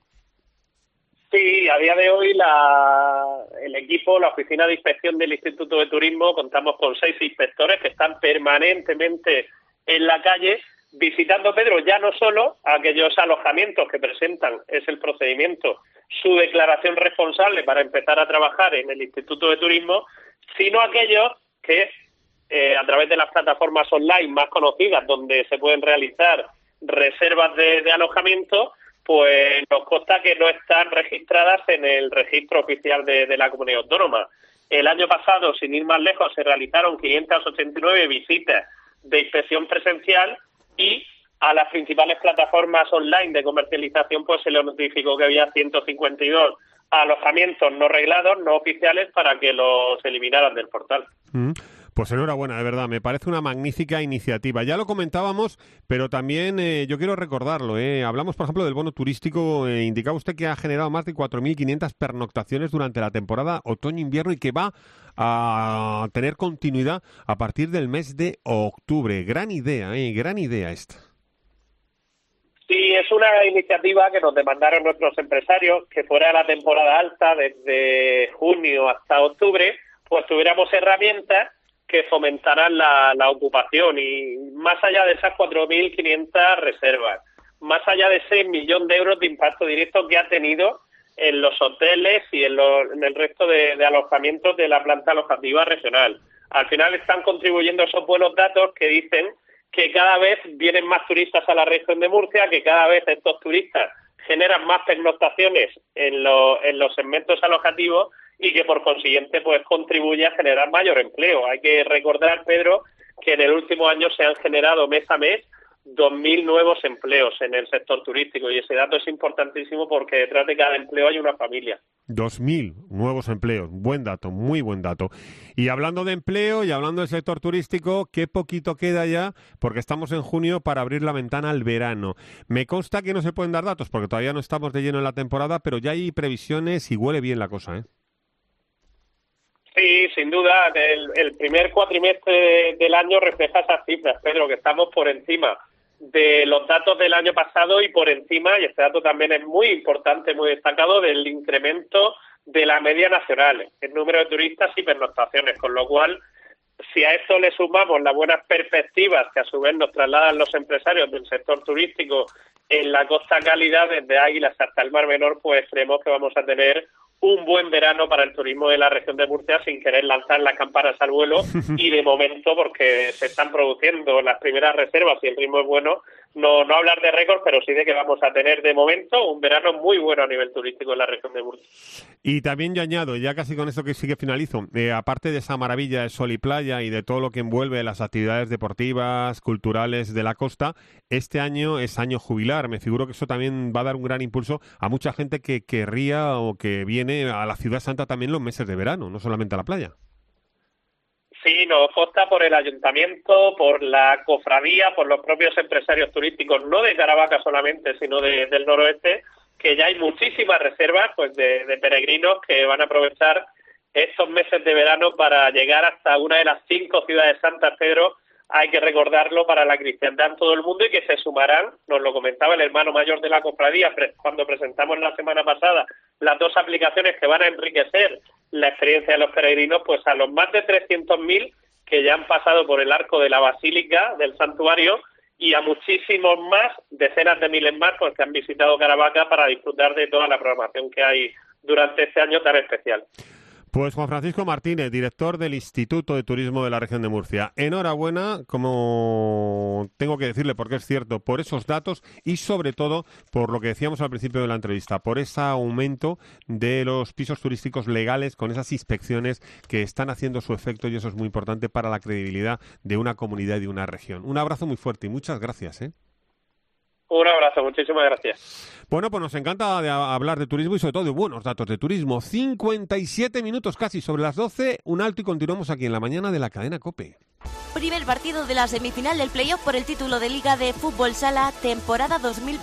Sí, a día de hoy el equipo, la oficina de inspección del Instituto de Turismo, contamos con 6 inspectores que están permanentemente en la calle visitando, Pedro, ya no solo aquellos alojamientos que presentan, es el procedimiento, su declaración responsable para empezar a trabajar en el Instituto de Turismo, sino aquellos que a través de las plataformas online más conocidas donde se pueden realizar reservas de alojamiento, pues nos consta que no están registradas en el registro oficial de la comunidad autónoma. El año pasado, sin ir más lejos, se realizaron 589 visitas de inspección presencial y a las principales plataformas online de comercialización pues se les notificó que había 152 alojamientos no reglados, no oficiales, para que los eliminaran del portal. Pues enhorabuena, de verdad, me parece una magnífica iniciativa. Ya lo comentábamos, pero también yo quiero recordarlo. Hablamos, por ejemplo, del bono turístico. Indicaba usted que ha generado más de 4.500 pernoctaciones durante la temporada otoño-invierno y que va a tener continuidad a partir del mes de octubre. Gran idea esta. Sí, es una iniciativa que nos demandaron nuestros empresarios, que fuera la temporada alta, desde junio hasta octubre, pues tuviéramos herramientas que fomentaran la ocupación, y más allá de esas 4.500 reservas, más allá de ese 1 millón de euros de impacto directo que ha tenido en los hoteles y en el resto de alojamientos de la planta alojativa regional. Al final están contribuyendo esos buenos datos que dicen que cada vez vienen más turistas a la región de Murcia, que cada vez estos turistas generan más pernoctaciones en los segmentos alojativos y que por consiguiente pues contribuye a generar mayor empleo. Hay que recordar, Pedro, que en el último año se han generado mes a mes 2.000 nuevos empleos en el sector turístico, y ese dato es importantísimo porque detrás de cada empleo hay una familia. 2.000 nuevos empleos, buen dato, muy buen dato. Y hablando de empleo y hablando del sector turístico, qué poquito queda ya, porque estamos en junio para abrir la ventana al verano. Me consta que no se pueden dar datos porque todavía no estamos de lleno en la temporada, pero ya hay previsiones y huele bien la cosa, ¿eh? Sí, sin duda, el primer cuatrimestre del año refleja esas cifras, Pedro, que estamos por encima de los datos del año pasado y por encima, y este dato también es muy importante, muy destacado, del incremento de la media nacional, el número de turistas y pernoctaciones, con lo cual, si a esto le sumamos las buenas perspectivas que a su vez nos trasladan los empresarios del sector turístico en la costa cálida, desde Águilas hasta el Mar Menor, pues creemos que vamos a tener un buen verano para el turismo de la región de Murcia, sin querer lanzar las campanas al vuelo, y de momento, porque se están produciendo las primeras reservas y el ritmo es bueno, no hablar de récord, pero sí de que vamos a tener de momento un verano muy bueno a nivel turístico en la región de Murcia. Y también yo añado, ya casi con esto que sí que finalizo, aparte de esa maravilla de sol y playa y de todo lo que envuelve las actividades deportivas, culturales de la costa, este año es año jubilar. Me figuro que eso también va a dar un gran impulso a mucha gente que querría o que viene a la Ciudad Santa también los meses de verano, no solamente a la playa. Sí, nos consta por el ayuntamiento, por la cofradía, por los propios empresarios turísticos, no de Caravaca solamente, sino del noroeste, que ya hay muchísimas reservas pues de peregrinos que van a aprovechar estos meses de verano para llegar hasta una de las 5 ciudades santas, Pedro. Hay que recordarlo, para la cristiandad en todo el mundo, y que se sumarán, nos lo comentaba el hermano mayor de la cofradía cuando presentamos la semana pasada las 2 aplicaciones que van a enriquecer la experiencia de los peregrinos, pues a los más de 300.000 que ya han pasado por el arco de la Basílica del Santuario, y a muchísimos más, decenas de miles más, pues, que han visitado Caravaca para disfrutar de toda la programación que hay durante este año tan especial. Pues Juan Francisco Martínez, director del Instituto de Turismo de la Región de Murcia. Enhorabuena, como tengo que decirle, porque es cierto, por esos datos y sobre todo por lo que decíamos al principio de la entrevista, por ese aumento de los pisos turísticos legales con esas inspecciones que están haciendo su efecto, y eso es muy importante para la credibilidad de una comunidad y de una región. Un abrazo muy fuerte y muchas gracias. Un abrazo, muchísimas gracias. Bueno, pues nos encanta hablar de turismo y sobre todo de buenos datos de turismo. 57 minutos casi sobre las 12, un alto y continuamos aquí en la mañana de la cadena COPE. Primer partido de la semifinal del playoff por el título de Liga de Fútbol Sala, temporada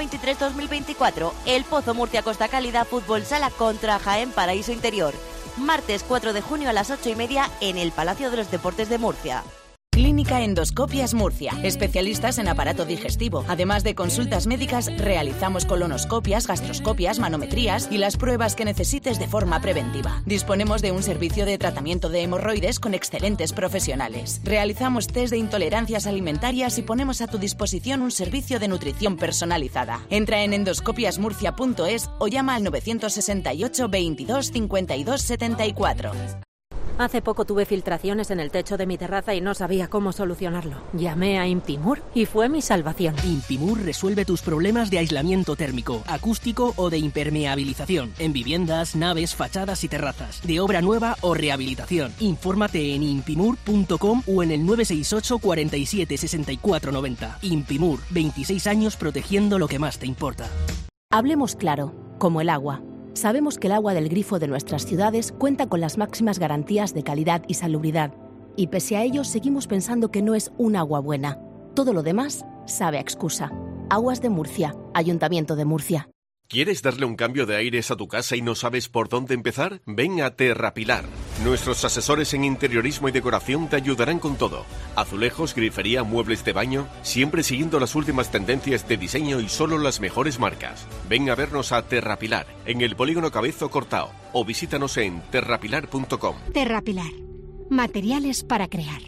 2023-2024. El Pozo Murcia Costa Cálida Fútbol Sala contra Jaén Paraíso Interior. Martes 4 de junio a las 8:30 en el Palacio de los Deportes de Murcia. Clínica Endoscopias Murcia, especialistas en aparato digestivo. Además de consultas médicas, realizamos colonoscopias, gastroscopias, manometrías y las pruebas que necesites de forma preventiva. Disponemos de un servicio de tratamiento de hemorroides con excelentes profesionales. Realizamos test de intolerancias alimentarias y ponemos a tu disposición un servicio de nutrición personalizada. Entra en endoscopiasmurcia.es o llama al 968 22 52 74. Hace poco tuve filtraciones en el techo de mi terraza y no sabía cómo solucionarlo. Llamé a Impimur y fue mi salvación. Impimur resuelve tus problemas de aislamiento térmico, acústico o de impermeabilización en viviendas, naves, fachadas y terrazas, de obra nueva o rehabilitación. Infórmate en impimur.com o en el 968 47 64 90. Impimur, 26 años protegiendo lo que más te importa. Hablemos claro, como el agua. Sabemos que el agua del grifo de nuestras ciudades cuenta con las máximas garantías de calidad y salubridad, y pese a ello seguimos pensando que no es un agua buena. Todo lo demás sabe a excusa. Aguas de Murcia, Ayuntamiento de Murcia. ¿Quieres darle un cambio de aires a tu casa y no sabes por dónde empezar? Ven a Terrapilar. Nuestros asesores en interiorismo y decoración te ayudarán con todo. Azulejos, grifería, muebles de baño, siempre siguiendo las últimas tendencias de diseño y solo las mejores marcas. Ven a vernos a Terrapilar, en el Polígono Cabezo Cortao, o visítanos en terrapilar.com. Terrapilar. Materiales para crear.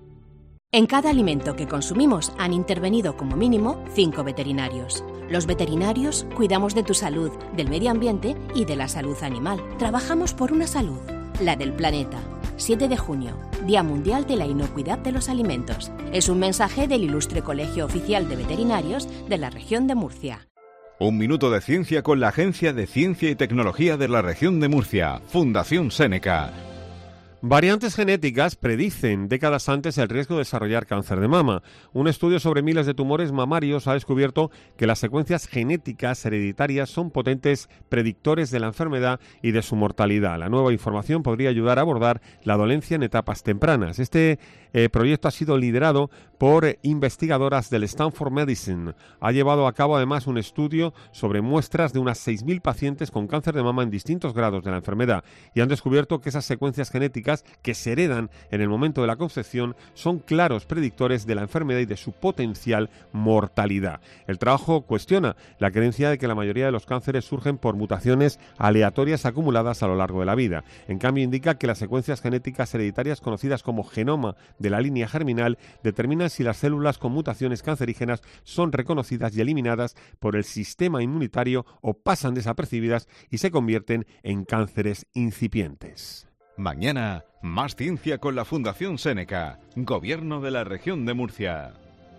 En cada alimento que consumimos han intervenido como mínimo 5 veterinarios. Los veterinarios cuidamos de tu salud, del medio ambiente y de la salud animal. Trabajamos por una salud, la del planeta. 7 de junio, Día Mundial de la Inocuidad de los Alimentos. Es un mensaje del Ilustre Colegio Oficial de Veterinarios de la Región de Murcia. Un minuto de ciencia con la Agencia de Ciencia y Tecnología de la Región de Murcia, Fundación Seneca. Variantes genéticas predicen décadas antes el riesgo de desarrollar cáncer de mama. Un estudio sobre miles de tumores mamarios ha descubierto que las secuencias genéticas hereditarias son potentes predictores de la enfermedad y de su mortalidad. La nueva información podría ayudar a abordar la dolencia en etapas tempranas. Este proyecto ha sido liderado por investigadoras del Stanford Medicine. Ha llevado a cabo además un estudio sobre muestras de unas 6.000 pacientes con cáncer de mama en distintos grados de la enfermedad y han descubierto que esas secuencias genéticas que se heredan en el momento de la concepción son claros predictores de la enfermedad y de su potencial mortalidad. El trabajo cuestiona la creencia de que la mayoría de los cánceres surgen por mutaciones aleatorias acumuladas a lo largo de la vida. En cambio, indica que las secuencias genéticas hereditarias conocidas como genoma de la línea germinal determinan si las células con mutaciones cancerígenas son reconocidas y eliminadas por el sistema inmunitario o pasan desapercibidas y se convierten en cánceres incipientes. Mañana, más ciencia con la Fundación Seneca, Gobierno de la Región de Murcia.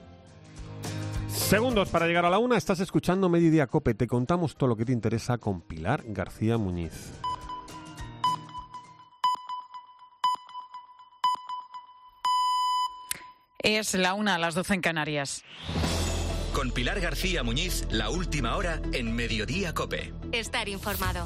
Segundos para llegar a la 1, estás escuchando Mediodía COPE. Te contamos todo lo que te interesa con Pilar García Muñiz. Es la 1, a las 12 en Canarias. Con Pilar García Muñiz, la última hora en Mediodía COPE. Estar informado.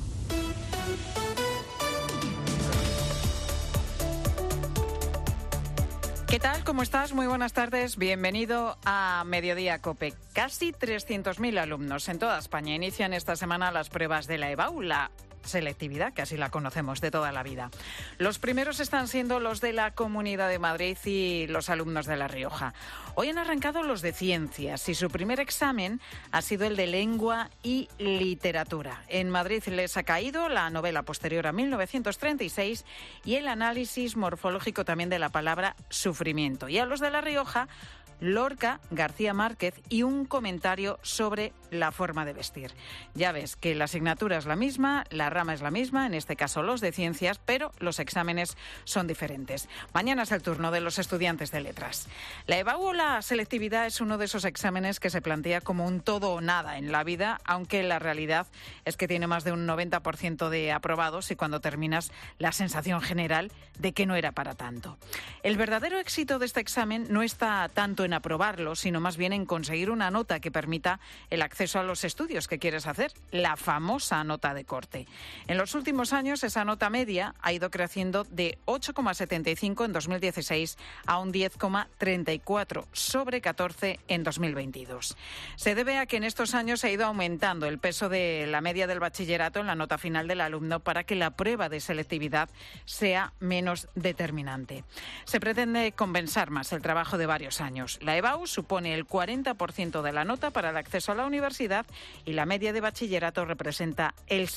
¿Qué tal? ¿Cómo estás? Muy buenas tardes. Bienvenido a Mediodía COPE. Casi 300.000 alumnos en toda España inician esta semana las pruebas de la EBAU, la selectividad, que así la conocemos de toda la vida. Los primeros están siendo los de la Comunidad de Madrid y los alumnos de La Rioja. Hoy han arrancado los de Ciencias y su primer examen ha sido el de Lengua y Literatura. En Madrid les ha caído la novela posterior a 1936 y el análisis morfológico también de la palabra sufrimiento. Y a los de La Rioja, Lorca, García Márquez y un comentario sobre la forma de vestir. Ya ves que la asignatura es la misma, la rama es la misma, en este caso los de Ciencias, pero los exámenes son diferentes. Mañana es el turno de los estudiantes de Letras. La EBAU o la selectividad es uno de esos exámenes que se plantea como un todo o nada en la vida, aunque la realidad es que tiene más de un 90% de aprobados y cuando terminas la sensación general de que no era para tanto. El verdadero éxito de este examen no está tanto en aprobarlo, sino más bien en conseguir una nota que permita el acceso a los estudios que quieres hacer, la famosa nota de corte. En los últimos años esa nota media ha ido creciendo de 8,75 en 2016 a un 10,34 sobre 14 en 2022. Se debe a que en estos años ha ido aumentando el peso de la media del bachillerato en la nota final del alumno para que la prueba de selectividad sea menos determinante. Se pretende compensar más el trabajo de varios años. La EBAU supone el 40% de la nota para el acceso a la universidad y la media de bachillerato representa el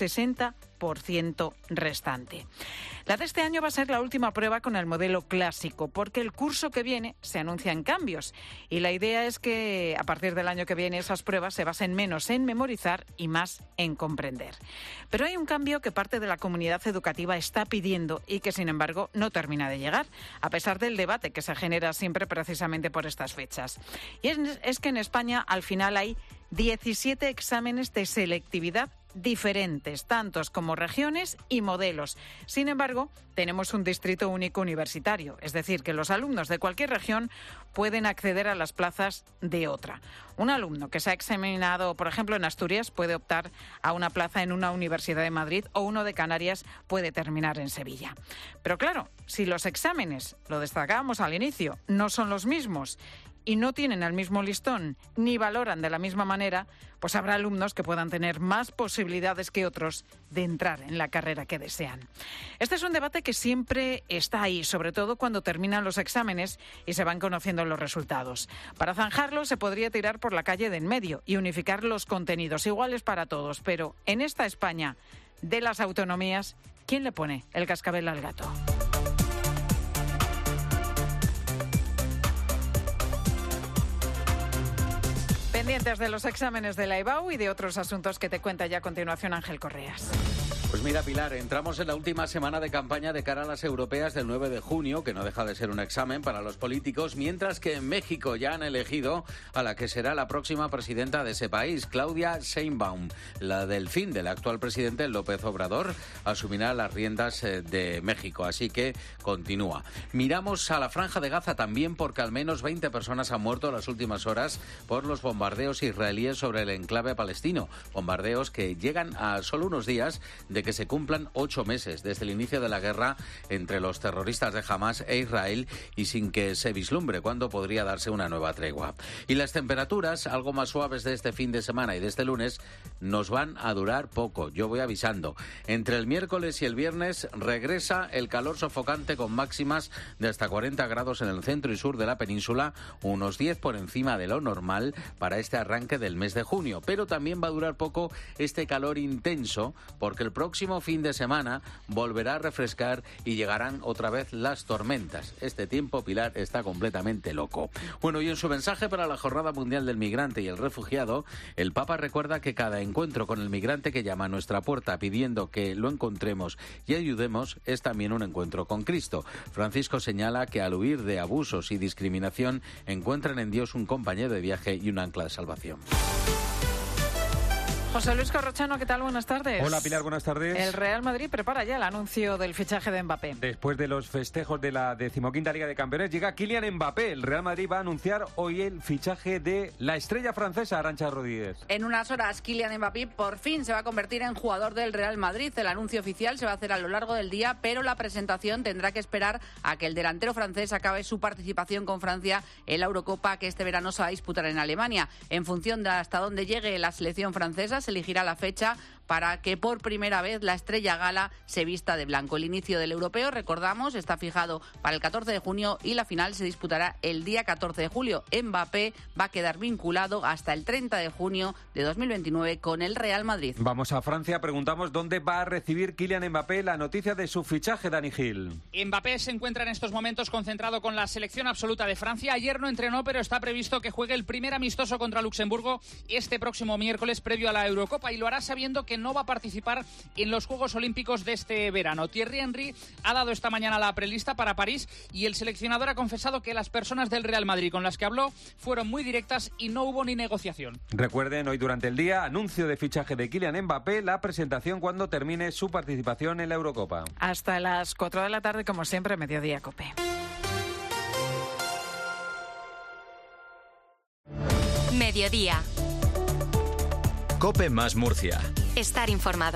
60% restante. La de este año va a ser la última prueba con el modelo clásico, porque el curso que viene se anuncian cambios y la idea es que a partir del año que viene esas pruebas se basen menos en memorizar y más en comprender. Pero hay un cambio que parte de la comunidad educativa está pidiendo y que sin embargo no termina de llegar, a pesar del debate que se genera siempre precisamente por estas fechas. Y es que en España al final hay 17 exámenes de selectividad diferentes, tantos como regiones y modelos. Sin embargo, tenemos un distrito único universitario, es decir, que los alumnos de cualquier región pueden acceder a las plazas de otra. Un alumno que se ha examinado, por ejemplo, en Asturias, puede optar a una plaza en una universidad de Madrid o uno de Canarias puede terminar en Sevilla. Pero claro, si los exámenes, lo destacábamos al inicio, no son los mismos y no tienen el mismo listón ni valoran de la misma manera, pues habrá alumnos que puedan tener más posibilidades que otros de entrar en la carrera que desean. Este es un debate que siempre está ahí, sobre todo cuando terminan los exámenes y se van conociendo los resultados. Para zanjarlo se podría tirar por la calle de en medio y unificar los contenidos iguales para todos, pero en esta España de las autonomías, ¿quién le pone el cascabel al gato? Pendientes de los exámenes de la EBAU y de otros asuntos que te cuenta ya a continuación Ángel Correas. Pues mira, Pilar, entramos en la última semana de campaña de cara a las europeas del 9 de junio, que no deja de ser un examen para los políticos, mientras que en México ya han elegido a la que será la próxima presidenta de ese país, Claudia Sheinbaum. La delfín del actual presidente López Obrador asumirá las riendas de México, así que continúa. Miramos a la Franja de Gaza también porque al menos 20 personas han muerto en las últimas horas por los bombardeos israelíes sobre el enclave palestino. Bombardeos que llegan a solo unos días de que se cumplan 8 meses desde el inicio de la guerra entre los terroristas de Hamas e Israel y sin que se vislumbre cuándo podría darse una nueva tregua. Y las temperaturas, algo más suaves de este fin de semana y de este lunes, nos van a durar poco. Yo voy avisando. Entre el miércoles y el viernes regresa el calor sofocante con máximas de hasta 40 grados en el centro y sur de la península, unos 10 por encima de lo normal para este arranque del mes de junio. Pero también va a durar poco este calor intenso porque el próximo fin de semana volverá a refrescar y llegarán otra vez las tormentas. Este tiempo, Pilar, está completamente loco. Bueno, y en su mensaje para la Jornada Mundial del Migrante y el Refugiado, el Papa recuerda que cada encuentro con el migrante que llama a nuestra puerta pidiendo que lo encontremos y ayudemos es también un encuentro con Cristo. Francisco señala que al huir de abusos y discriminación encuentran en Dios un compañero de viaje y un ancla de salvación. José Luis Corrochano, ¿qué tal? Buenas tardes. Hola Pilar, buenas tardes. El Real Madrid prepara ya el anuncio del fichaje de Mbappé. Después de los festejos de la 15ª Liga de Campeones, llega Kylian Mbappé. El Real Madrid va a anunciar hoy el fichaje de la estrella francesa, Arantxa Rodríguez. En unas horas, Kylian Mbappé por fin se va a convertir en jugador del Real Madrid. El anuncio oficial se va a hacer a lo largo del día, pero la presentación tendrá que esperar a que el delantero francés acabe su participación con Francia en la Eurocopa que este verano se va a disputar en Alemania. En función de hasta dónde llegue la selección francesa, se elegirá la fecha para que por primera vez la estrella gala se vista de blanco. El inicio del europeo, recordamos, está fijado para el 14 de junio y la final se disputará el día 14 de julio. Mbappé va a quedar vinculado hasta el 30 de junio de 2029 con el Real Madrid. Vamos a Francia, preguntamos dónde va a recibir Kylian Mbappé la noticia de su fichaje, Dani Gil. Mbappé se encuentra en estos momentos concentrado con la selección absoluta de Francia. Ayer no entrenó, pero está previsto que juegue el primer amistoso contra Luxemburgo este próximo miércoles previo a la Eurocopa, y lo hará sabiendo que no va a participar en los Juegos Olímpicos de este verano. Thierry Henry ha dado esta mañana la prelista para París y el seleccionador ha confesado que las personas del Real Madrid con las que habló fueron muy directas y no hubo ni negociación. Recuerden, hoy durante el día, anuncio de fichaje de Kylian Mbappé, la presentación cuando termine su participación en la Eurocopa. Hasta las 4 de la tarde, como siempre, Mediodía COPE. Mediodía. COPE más Murcia. Estar informado.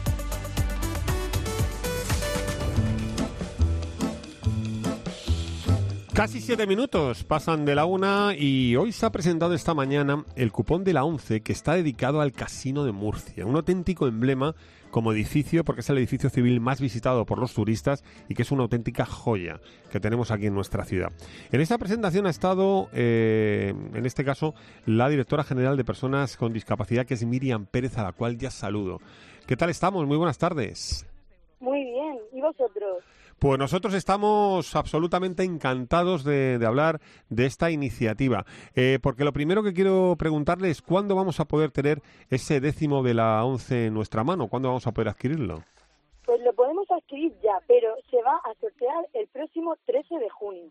Casi 7 minutos pasan de la 1 y hoy se ha presentado esta mañana el cupón de la 11 que está dedicado al Casino de Murcia. Un auténtico emblema como edificio, porque es el edificio civil más visitado por los turistas y que es una auténtica joya que tenemos aquí en nuestra ciudad. En esta presentación ha estado, en este caso, la directora general de Personas con Discapacidad, que es Miriam Pérez, a la cual ya saludo. ¿Qué tal estamos? Muy buenas tardes. Muy bien. ¿Y vosotros? Pues nosotros estamos absolutamente encantados de hablar de esta iniciativa, porque lo primero que quiero preguntarle es ¿cuándo vamos a poder tener ese décimo de la 11 en nuestra mano? ¿Cuándo vamos a poder adquirirlo? Pues lo podemos adquirir ya, pero se va a sortear el próximo 13 de junio.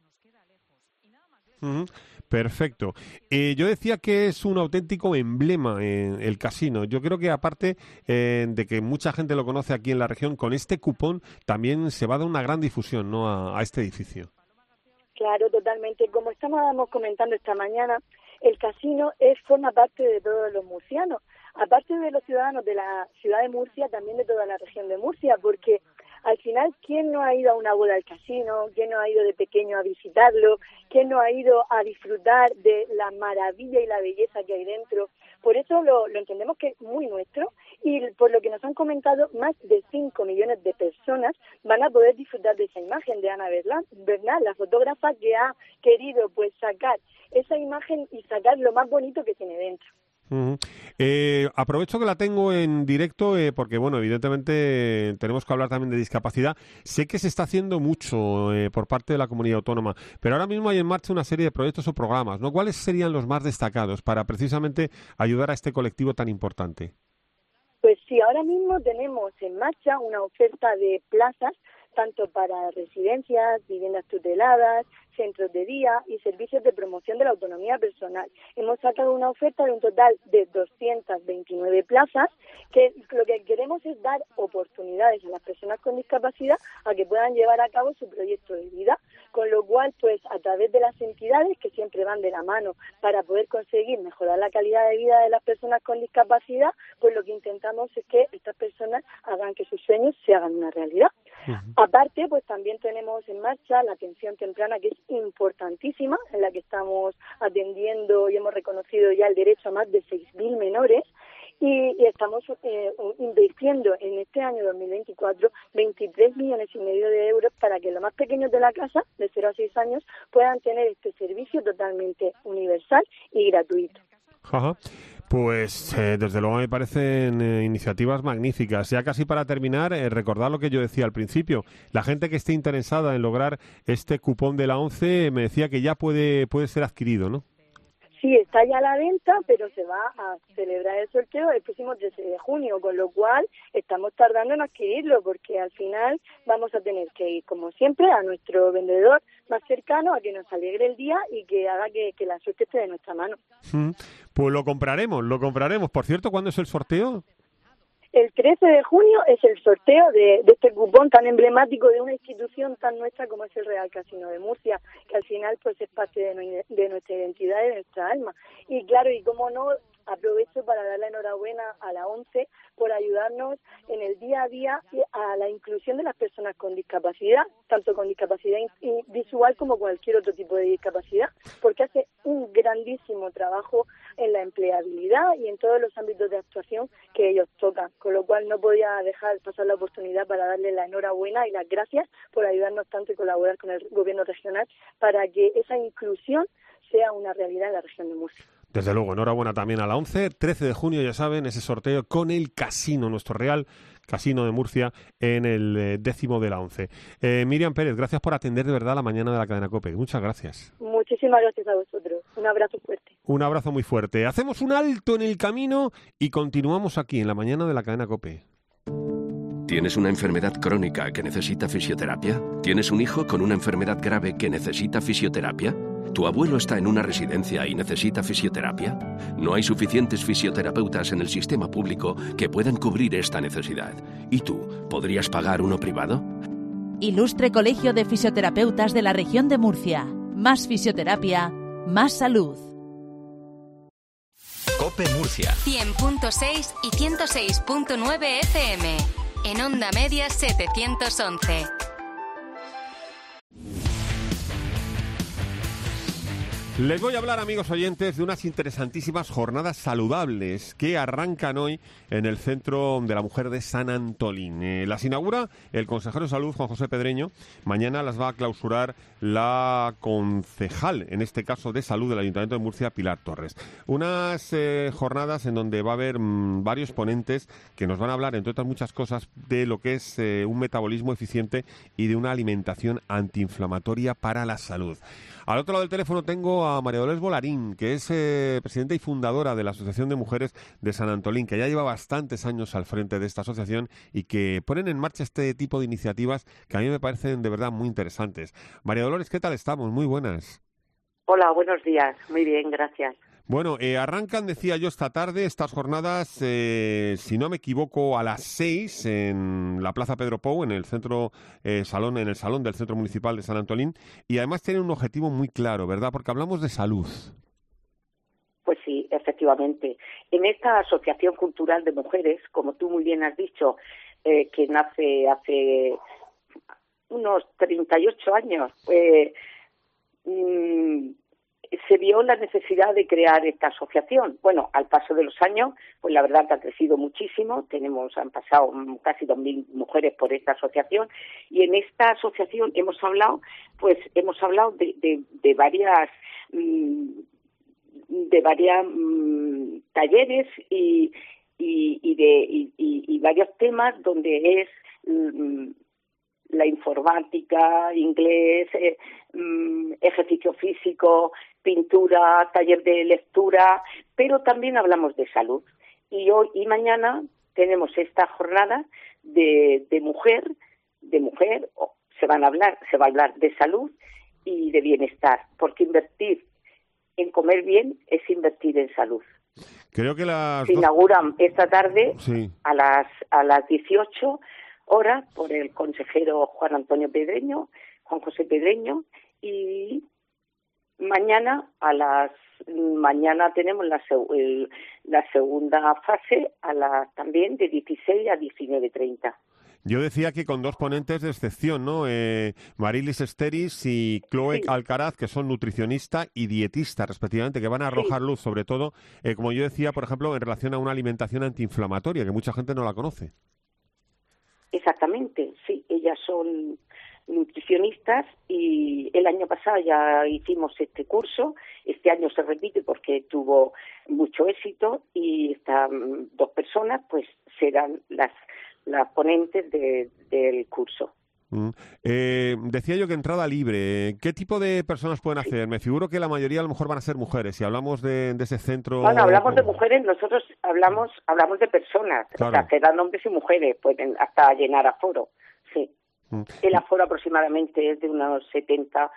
Perfecto. Yo decía que es un auténtico emblema el casino. Yo creo que aparte de que mucha gente lo conoce aquí en la región, con este cupón también se va a dar una gran difusión, ¿no?, a este edificio. Claro, totalmente. Como estábamos comentando esta mañana, el casino forma parte de todos los murcianos. Aparte de los ciudadanos de la ciudad de Murcia, también de toda la región de Murcia, porque al final, ¿quién no ha ido a una boda al casino? ¿Quién no ha ido de pequeño a visitarlo? ¿Quién no ha ido a disfrutar de la maravilla y la belleza que hay dentro? Por eso lo entendemos que es muy nuestro y por lo que nos han comentado, más de 5 millones de personas van a poder disfrutar de esa imagen de Ana Bernal, la fotógrafa que ha querido pues sacar esa imagen y sacar lo más bonito que tiene dentro. Aprovecho que la tengo en directo porque, bueno, evidentemente tenemos que hablar también de discapacidad. Sé que se está haciendo mucho por parte de la comunidad autónoma, pero ahora mismo hay en marcha una serie de proyectos o programas, ¿no? ¿Cuáles serían los más destacados para precisamente ayudar a este colectivo tan importante? Pues sí, ahora mismo tenemos en marcha una oferta de plazas tanto para residencias, viviendas tuteladas, centros de día y servicios de promoción de la autonomía personal. Hemos sacado una oferta de un total de 229 plazas, que lo que queremos es dar oportunidades a las personas con discapacidad a que puedan llevar a cabo su proyecto de vida, con lo cual, pues a través de las entidades que siempre van de la mano para poder conseguir mejorar la calidad de vida de las personas con discapacidad, pues lo que intentamos es que estas personas hagan que sus sueños se hagan una realidad. Aparte, pues también tenemos en marcha la atención temprana, que es importantísima, en la que estamos atendiendo y hemos reconocido ya el derecho a más de 6.000 menores y estamos invirtiendo en este año 2024 23,5 millones de euros para que los más pequeños de la casa, de 0 a 6 años, puedan tener este servicio totalmente universal y gratuito. Ajá. Pues desde luego me parecen iniciativas magníficas. Ya casi para terminar, recordar lo que yo decía al principio. La gente que esté interesada en lograr este cupón de la 11 me decía que ya puede ser adquirido, ¿no? Sí, está ya a la venta, pero se va a celebrar el sorteo el próximo 13 de junio, con lo cual estamos tardando en adquirirlo, porque al final vamos a tener que ir, como siempre, a nuestro vendedor más cercano a que nos alegre el día y que haga que la suerte esté de nuestra mano. Pues lo compraremos. Por cierto, ¿cuándo es el sorteo? El 13 de junio es el sorteo de este cupón tan emblemático de una institución tan nuestra como es el Real Casino de Murcia, que al final pues es parte de nuestra identidad y de nuestra alma. Y claro, y cómo no, aprovecho para dar la enhorabuena a la ONCE por ayudarnos en el día a día a la inclusión de las personas con discapacidad, tanto con discapacidad visual como cualquier otro tipo de discapacidad, porque hace un grandísimo trabajo en la empleabilidad y en todos los ámbitos de actuación que ellos tocan, con lo cual no podía dejar pasar la oportunidad para darle la enhorabuena y las gracias por ayudarnos tanto y colaborar con el gobierno regional para que esa inclusión sea una realidad en la región de Murcia. Desde luego, enhorabuena también a la ONCE. 13 de junio, ya saben, ese sorteo con el casino, nuestro Real Casino de Murcia, en el 10º de la ONCE. Miriam Pérez, gracias por atender de verdad la mañana de la cadena COPE. Muchas gracias. Muchísimas gracias a vosotros. Un abrazo fuerte. Un abrazo muy fuerte. Hacemos un alto en el camino y continuamos aquí en la mañana de la cadena COPE. ¿Tienes una enfermedad crónica que necesita fisioterapia? ¿Tienes un hijo con una enfermedad grave que necesita fisioterapia? ¿Tu abuelo está en una residencia y necesita fisioterapia? No hay suficientes fisioterapeutas en el sistema público que puedan cubrir esta necesidad. ¿Y tú, podrías pagar uno privado? Ilustre Colegio de Fisioterapeutas de la región de Murcia. Más fisioterapia, más salud. COPE Murcia. 100.6 y 106.9 FM. En Onda Media 711. Les voy a hablar, amigos oyentes, de unas interesantísimas jornadas saludables que arrancan hoy en el Centro de la Mujer de San Antolín. Las inaugura el consejero de Salud, Juan José Pedreño. Mañana las va a clausurar la concejal, en este caso de Salud del Ayuntamiento de Murcia, Pilar Torres. Unas jornadas en donde va a haber varios ponentes que nos van a hablar, entre otras muchas cosas, de lo que es un metabolismo eficiente y de una alimentación antiinflamatoria para la salud. Al otro lado del teléfono tengo a María Dolores Bolarín, que es presidenta y fundadora de la Asociación de Mujeres de San Antolín, que ya lleva bastantes años al frente de esta asociación y que ponen en marcha este tipo de iniciativas que a mí me parecen de verdad muy interesantes. María Dolores, ¿qué tal estamos? Muy buenas. Hola, buenos días. Muy bien, gracias. Bueno, arrancan, decía yo, esta tarde estas jornadas, si no me equivoco, a las 6 en la Plaza Pedro Pou, en el centro salón del Centro Municipal de San Antolín, y además tienen un objetivo muy claro, ¿verdad? Porque hablamos de salud. Pues sí, efectivamente. En esta Asociación Cultural de Mujeres, como tú muy bien has dicho, que nace hace unos 38 años, se vio la necesidad de crear esta asociación. Bueno, al paso de los años, pues la verdad que ha crecido muchísimo. Han pasado casi 2.000 mujeres por esta asociación, y en esta asociación hemos hablado de varias talleres y varios temas donde es la informática, inglés, ejercicio físico, pintura, taller de lectura, pero también hablamos de salud. Y hoy y mañana tenemos esta jornada de mujer, se va a hablar de salud y de bienestar, porque invertir en comer bien es invertir en salud. Creo que se inauguran esta tarde, sí, a las 18 horas por el consejero Juan José Pedreño, y mañana tenemos la segunda fase también de 16 a 19:30. Yo decía que con dos ponentes de excepción, ¿no? Marilis Esteris y Chloe Alcaraz, que son nutricionista y dietista, respectivamente, que van a arrojar luz, sobre todo, como yo decía, por ejemplo, en relación a una alimentación antiinflamatoria, que mucha gente no la conoce. Exactamente, sí, ellas son nutricionistas y el año pasado ya hicimos este curso, este año se repite porque tuvo mucho éxito, y estas dos personas pues serán las ponentes del curso. Decía yo que entrada libre. ¿Qué tipo de personas pueden hacer? Me figuro que la mayoría a lo mejor van a ser mujeres. Si hablamos de ese centro... Bueno, hablamos de mujeres, nosotros hablamos de personas. Claro. O sea, serán hombres y mujeres, pueden hasta llenar aforo, sí. El aforo aproximadamente es de unos 70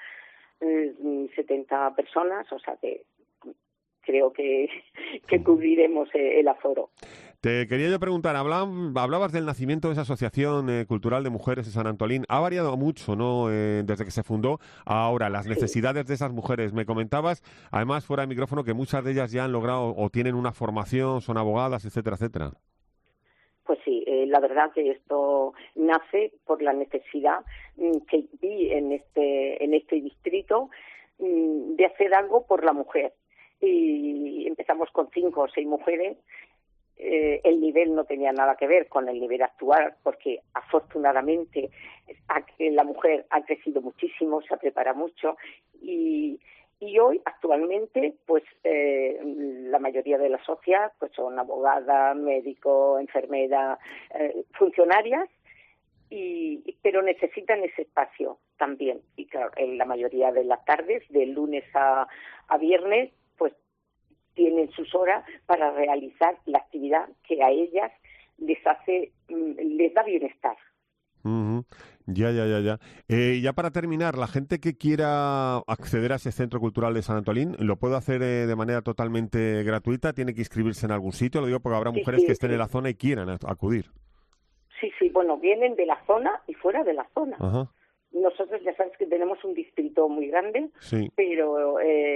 personas, o sea que creo que cubriremos el aforo. Te quería yo preguntar, hablabas del nacimiento de esa Asociación Cultural de Mujeres de San Antolín. Ha variado mucho, ¿no?, desde que se fundó a ahora, las necesidades de esas mujeres. Me comentabas, además, fuera de micrófono, que muchas de ellas ya han logrado o tienen una formación, son abogadas, etcétera, etcétera. Pues sí, la verdad que esto nace por la necesidad que vi en este distrito de hacer algo por la mujer. Y empezamos con 5 o 6 mujeres. El nivel no tenía nada que ver con el nivel actual, porque afortunadamente la mujer ha crecido muchísimo, se prepara mucho y hoy actualmente pues la mayoría de las socias pues son abogadas, médicos, enfermeras, funcionarias, pero necesitan ese espacio también. Y claro, en la mayoría de las tardes, de lunes a viernes, pues tienen sus horas para realizar la actividad que a ellas les da bienestar. Uh-huh. Ya. Ya para terminar, la gente que quiera acceder a ese Centro Cultural de San Antolín, ¿lo puede hacer de manera totalmente gratuita? ¿Tiene que inscribirse en algún sitio? Lo digo porque habrá mujeres que estén en la zona y quieran acudir. Sí, bueno, vienen de la zona y fuera de la zona. Ajá. Nosotros ya sabes que tenemos un distrito muy grande, sí, pero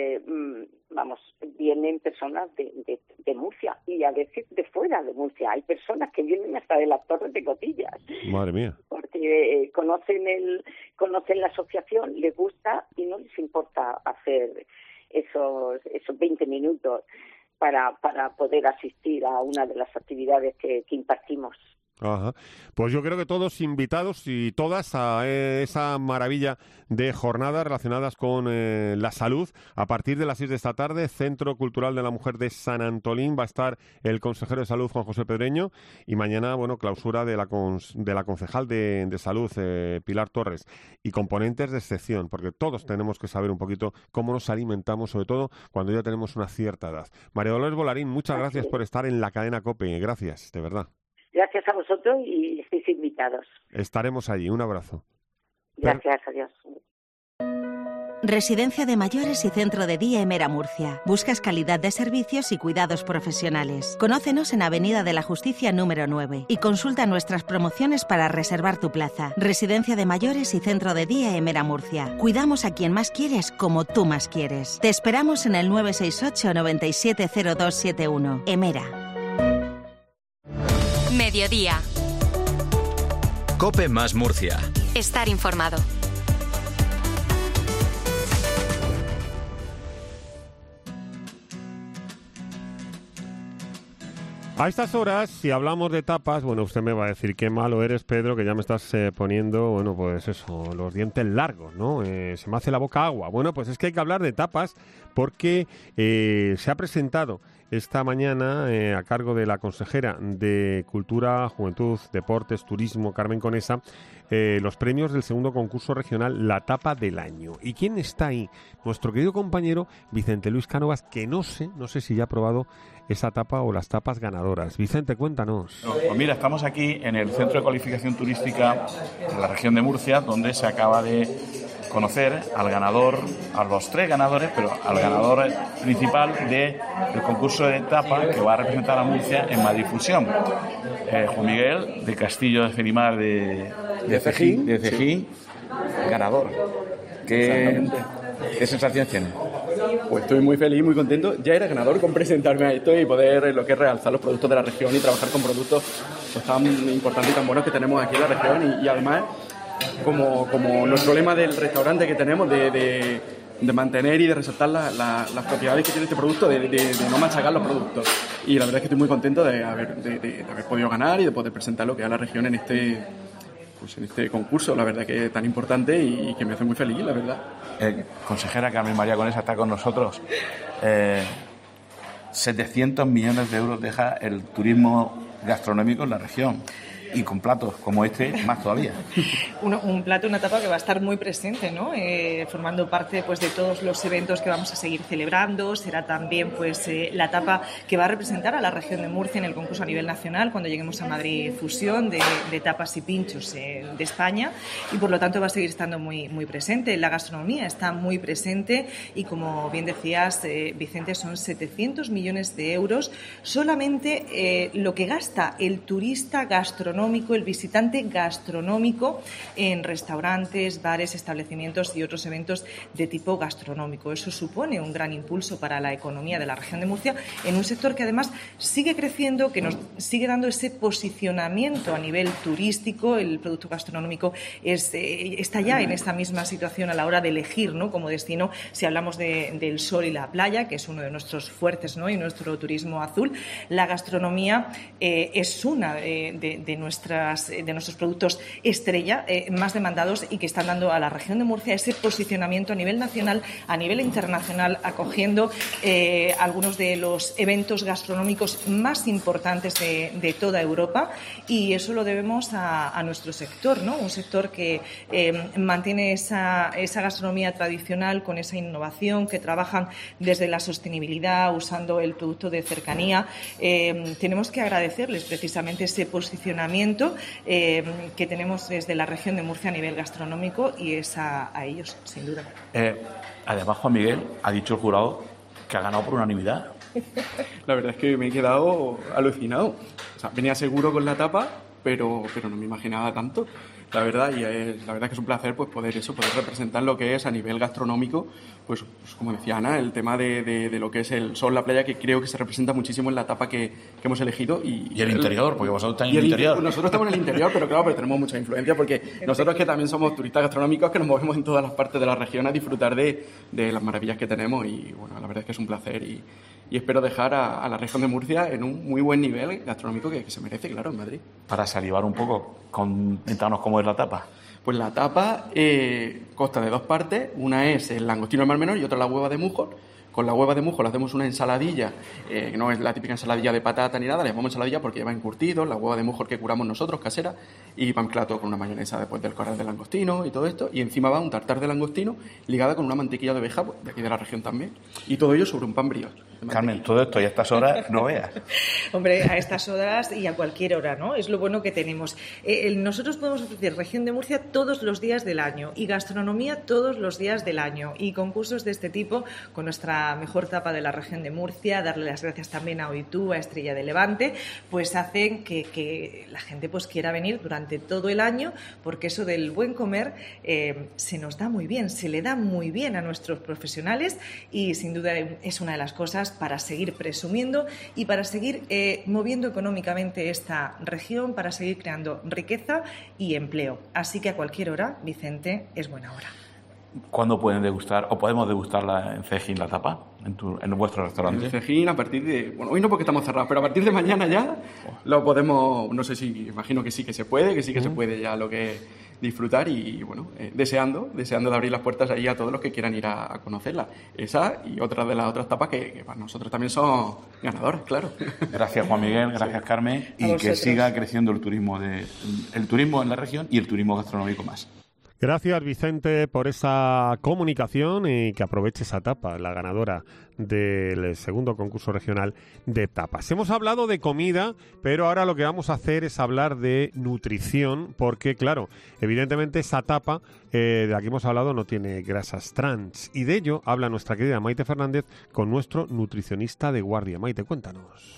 vienen personas de Murcia y a veces de fuera de Murcia. Hay personas que vienen hasta de las Torres de Cotillas. Madre mía. Porque conocen la asociación, les gusta y no les importa hacer esos 20 minutos para poder asistir a una de las actividades que impartimos. Ajá. Pues yo creo que todos invitados y todas a esa maravilla de jornadas relacionadas con la salud. A partir de las 6 de esta tarde, Centro Cultural de la Mujer de San Antolín, va a estar el consejero de Salud, Juan José Pedreño, y mañana, clausura de la concejal de Salud, Pilar Torres, y componentes de excepción, porque todos tenemos que saber un poquito cómo nos alimentamos, sobre todo cuando ya tenemos una cierta edad. María Dolores Volarín, muchas gracias por estar en la cadena COPE. Gracias, de verdad. Gracias a vosotros y estáis invitados. Estaremos allí. Un abrazo. Gracias, adiós. Residencia de mayores y centro de día Emera Murcia. Buscas calidad de servicios y cuidados profesionales. Conócenos en Avenida de la Justicia número 9 y consulta nuestras promociones para reservar tu plaza. Residencia de mayores y centro de día Emera Murcia. Cuidamos a quien más quieres como tú más quieres. Te esperamos en el 968 970271. Emera. Mediodía. COPE más Murcia. Estar informado. A estas horas, si hablamos de tapas, usted me va a decir qué malo eres, Pedro, que ya me estás poniendo, los dientes largos, ¿no? Se me hace la boca agua. Pues es que hay que hablar de tapas porque se ha presentado esta mañana, a cargo de la consejera de Cultura, Juventud, Deportes, Turismo, Carmen Conesa, los premios del segundo concurso regional La Tapa del Año. ¿Y quién está ahí? Nuestro querido compañero Vicente Luis Cánovas, que no sé si ya ha probado esa tapa o las tapas ganadoras. Vicente, cuéntanos. Pues mira, estamos aquí en el Centro de Cualificación Turística de la región de Murcia, donde se acaba de conocer al ganador, a los 3 ganadores, pero al ganador principal del concurso de tapa que va a representar a Murcia en Madrid Fusión. Juan Miguel, de Castillo de Ferimar de Cejín, ganador. ¿Qué sensación tiene? Pues estoy muy feliz, muy contento. Ya era ganador con presentarme a esto y poder lo que es realzar los productos de la región y trabajar con productos pues tan importantes y tan buenos que tenemos aquí en la región y además como nuestro lema del restaurante que tenemos de mantener y de resaltar las propiedades que tiene este producto, de no machacar los productos. Y la verdad es que estoy muy contento de haber podido ganar y de poder presentar lo que es la región en este concurso, la verdad que es tan importante y que me hace muy feliz, la verdad. Consejera Carmen María Conesa está con nosotros. 700 millones de euros deja el turismo gastronómico en la región. y con platos como este, más todavía. Un plato, una tapa que va a estar muy presente, ¿no? Formando parte pues de todos los eventos que vamos a seguir celebrando. Será también pues la tapa que va a representar a la región de Murcia en el concurso a nivel nacional cuando lleguemos a Madrid Fusión de tapas y pinchos de España, y por lo tanto va a seguir estando muy, muy presente. La gastronomía está muy presente y, como bien decías, Vicente, son 700 millones de euros solamente lo que gasta el turista gastronómico, el visitante gastronómico en restaurantes, bares, establecimientos y otros eventos de tipo gastronómico. Eso supone un gran impulso para la economía de la región de Murcia, en un sector que además sigue creciendo, que nos sigue dando ese posicionamiento a nivel turístico. El producto gastronómico está ya en esta misma situación a la hora de elegir, ¿no?, como destino. Si hablamos del sol y la playa, que es uno de nuestros fuertes, ¿no?, y nuestro turismo azul, la gastronomía es una de nuestros productos estrella más demandados y que están dando a la región de Murcia ese posicionamiento a nivel nacional, a nivel internacional, acogiendo algunos de los eventos gastronómicos más importantes de toda Europa, y eso lo debemos a nuestro sector, ¿no? Un sector que mantiene esa gastronomía tradicional con esa innovación, que trabajan desde la sostenibilidad, usando el producto de cercanía. Tenemos que agradecerles precisamente ese posicionamiento que tenemos desde la región de Murcia a nivel gastronómico, y es a ellos, sin duda. Además, Juan Miguel, ha dicho el jurado que ha ganado por unanimidad. La verdad es que me he quedado alucinado. O sea, venía seguro con la tapa, pero no me imaginaba tanto. La verdad, y la verdad que es un placer pues poder representar lo que es a nivel gastronómico, pues como decía Ana, el tema de lo que es el sol, la playa, que creo que se representa muchísimo en la etapa que hemos elegido. Y el interior, porque vosotros estáis en el interior. Nosotros estamos en el interior, pero tenemos mucha influencia, porque nosotros, que también somos turistas gastronómicos, que nos movemos en todas las partes de la región a disfrutar de las maravillas que tenemos, y bueno, la verdad es que es un placer, y espero dejar a la región de Murcia en un muy buen nivel gastronómico que se merece, claro, en Madrid. Para salivar un poco, coméntanos cómo es la tapa. Pues la tapa consta de dos partes. Una es el langostino al mar menor y otra la hueva de Mújol. Con la hueva de Mújol hacemos una ensaladilla, que no es la típica ensaladilla de patata ni nada, le llamamos ensaladilla porque lleva encurtidos, la hueva de Mújol que curamos nosotros, casera, y va mezclado todo con una mayonesa después del corral de langostino y todo esto, y encima va un tartar de langostino ligada con una mantequilla de oveja, de aquí de la región también, y todo ello sobre un pan brioche. Carmen, todo esto y a estas horas no veas. Hombre, a estas horas y a cualquier hora, ¿no? Es lo bueno que tenemos. Nosotros podemos ofrecer región de Murcia todos los días del año, y gastronomía todos los días del año, y concursos de este tipo con nuestra mejor tapa de la región de Murcia. Darle las gracias también a Oitú, a Estrella de Levante, pues hacen que la gente pues quiera venir durante todo el año, porque eso del buen comer se nos da muy bien, se le da muy bien a nuestros profesionales, y sin duda es una de las cosas para seguir presumiendo y para seguir moviendo económicamente esta región, para seguir creando riqueza y empleo. Así que a cualquier hora, Vicente, es buena hora. ¿Cuándo pueden degustar o podemos degustarla en Cejín, la tapa, en vuestro restaurante? En Cejín, a partir de... Bueno, hoy no porque estamos cerrados, pero a partir de mañana ya lo podemos... No sé si... Imagino que sí que se puede, se puede ya lo que disfrutar, y bueno, deseando de abrir las puertas ahí a todos los que quieran ir a conocerla. Esa y otra de las otras tapas que para nosotros también son ganadoras, claro. Gracias, Juan Miguel, gracias, Carmen, y que siga creciendo el turismo en la región y el turismo gastronómico más. Gracias, Vicente, por esa comunicación, y que aproveche esa tapa, la ganadora del segundo concurso regional de tapas. Hemos hablado de comida, pero ahora lo que vamos a hacer es hablar de nutrición, porque, claro, evidentemente esa tapa de la que hemos hablado no tiene grasas trans, y de ello habla nuestra querida Maite Fernández con nuestro nutricionista de guardia. Maite, cuéntanos.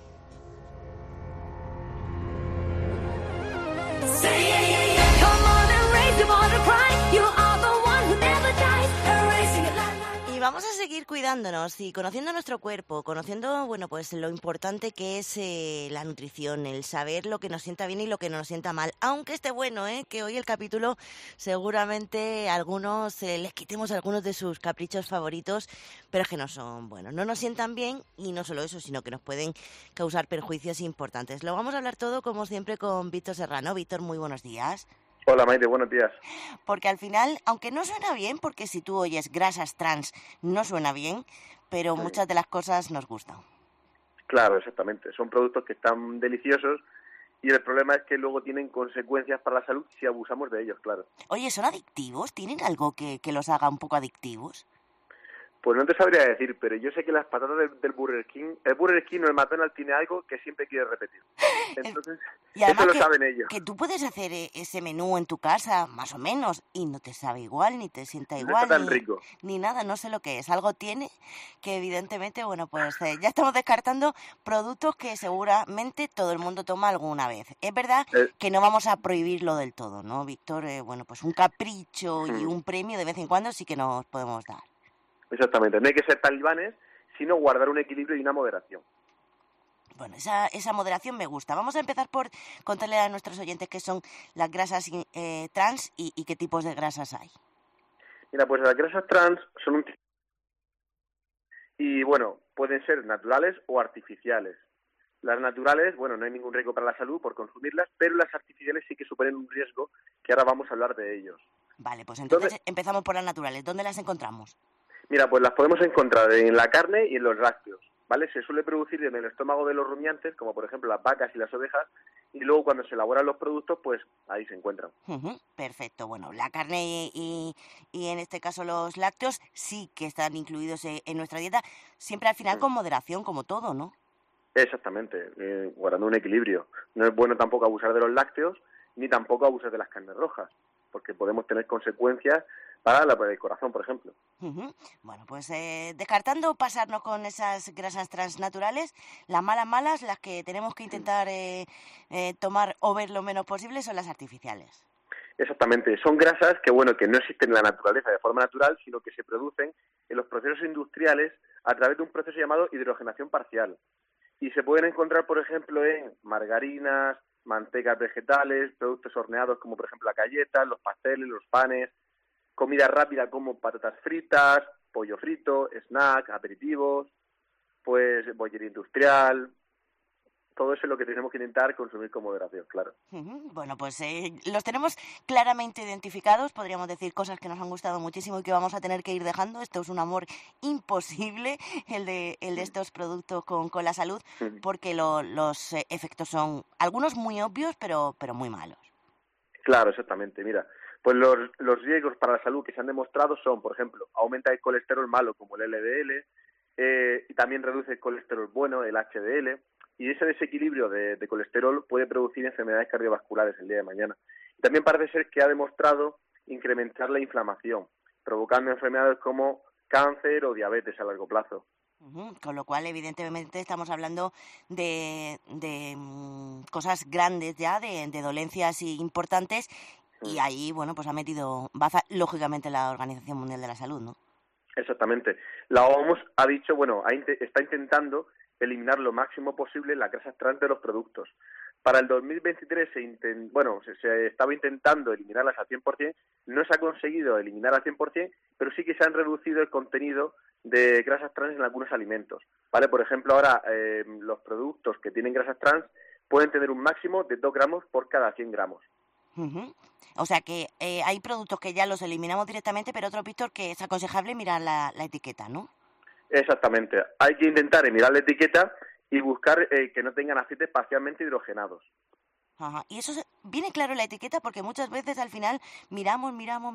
Y vamos a seguir cuidándonos y conociendo nuestro cuerpo, conociendo, bueno, pues lo importante que es la nutrición, el saber lo que nos sienta bien y lo que no nos sienta mal. Aunque esté bueno, que hoy el capítulo seguramente a algunos les quitemos algunos de sus caprichos favoritos, pero es que no son buenos, no nos sientan bien, y no solo eso, sino que nos pueden causar perjuicios importantes. Lo vamos a hablar todo, como siempre, con Víctor Serrano. Víctor, muy buenos días. Hola, Maite, buenos días. Porque al final, aunque no suena bien, porque si tú oyes grasas trans no suena bien, pero muchas de las cosas nos gustan. Claro, exactamente. Son productos que están deliciosos y el problema es que luego tienen consecuencias para la salud si abusamos de ellos, claro. Oye, ¿son adictivos? ¿Tienen algo que los haga un poco adictivos? Pues no te sabría decir, pero yo sé que las patatas del Burger King, el Burger King o el McDonald's tiene algo que siempre quiere repetir. Entonces, y además eso lo saben ellos. Que tú puedes hacer ese menú en tu casa, más o menos, y no te sabe igual, ni te sienta igual. No está tan rico. Ni nada, no sé lo que es. Algo tiene que evidentemente, bueno, pues ya estamos descartando productos que seguramente todo el mundo toma alguna vez. Es verdad que no vamos a prohibirlo del todo, ¿no, Víctor? Bueno, pues un capricho y un premio de vez en cuando sí que nos podemos dar. Exactamente, no hay que ser talibanes, sino guardar un equilibrio y una moderación. Bueno, esa moderación me gusta. Vamos a empezar por contarle a nuestros oyentes qué son las grasas trans y qué tipos de grasas hay. Mira, pues las grasas trans son un tipo... Y bueno, pueden ser naturales o artificiales. Las naturales, bueno, no hay ningún riesgo para la salud por consumirlas, pero las artificiales sí que suponen un riesgo, que ahora vamos a hablar de ellos. Vale, pues entonces empezamos por las naturales. ¿Dónde las encontramos? Mira, pues las podemos encontrar en la carne y en los lácteos, ¿vale? Se suele producir en el estómago de los rumiantes, como por ejemplo las vacas y las ovejas, y luego cuando se elaboran los productos, pues ahí se encuentran. Perfecto. Bueno, la carne y en este caso los lácteos sí que están incluidos en nuestra dieta, siempre al final con moderación, como todo, ¿no? Exactamente, guardando un equilibrio. No es bueno tampoco abusar de los lácteos, ni tampoco abusar de las carnes rojas, porque podemos tener consecuencias para el corazón, por ejemplo. Bueno, pues descartando pasarnos con esas grasas transnaturales, las malas, las que tenemos que intentar tomar o ver lo menos posible, son las artificiales. Exactamente, son grasas que, bueno, que no existen en la naturaleza de forma natural, sino que se producen en los procesos industriales a través de un proceso llamado hidrogenación parcial. Y se pueden encontrar, por ejemplo, en margarinas, mantecas vegetales, productos horneados como, por ejemplo, las galletas, los pasteles, los panes, comida rápida como patatas fritas, pollo frito, snack, aperitivos, pues bollería industrial. Todo eso es lo que tenemos que intentar consumir con moderación, claro. Bueno, pues los tenemos claramente identificados, podríamos decir cosas que nos han gustado muchísimo y que vamos a tener que ir dejando. Esto es un amor imposible, el de estos productos con la salud, porque los efectos son algunos muy obvios, pero muy malos. Claro, exactamente. Mira, pues los riesgos para la salud que se han demostrado son, por ejemplo, aumenta el colesterol malo como el LDL, y también reduce el colesterol bueno, el HDL, y ese desequilibrio de colesterol puede producir enfermedades cardiovasculares el día de mañana. Y también parece ser que ha demostrado incrementar la inflamación, provocando enfermedades como cáncer o diabetes a largo plazo. Con lo cual, evidentemente, estamos hablando de cosas grandes ya, de dolencias importantes, y ahí, bueno, pues ha metido baza, lógicamente, la Organización Mundial de la Salud, ¿no? Exactamente. La OMS ha dicho, bueno, está intentando eliminar lo máximo posible las grasas trans de los productos. Para el 2023 se estaba intentando eliminarlas al 100%, no se ha conseguido eliminar al 100%, pero sí que se han reducido el contenido de grasas trans en algunos alimentos, ¿vale? Por ejemplo, ahora los productos que tienen grasas trans pueden tener un máximo de 2 gramos por cada 100 gramos. O sea que hay productos que ya los eliminamos directamente, pero otro, Víctor, que es aconsejable mirar la etiqueta, ¿no? Exactamente. Hay que intentar mirar la etiqueta y buscar que no tengan aceites parcialmente hidrogenados. Ajá. Y eso viene claro en la etiqueta porque muchas veces al final miramos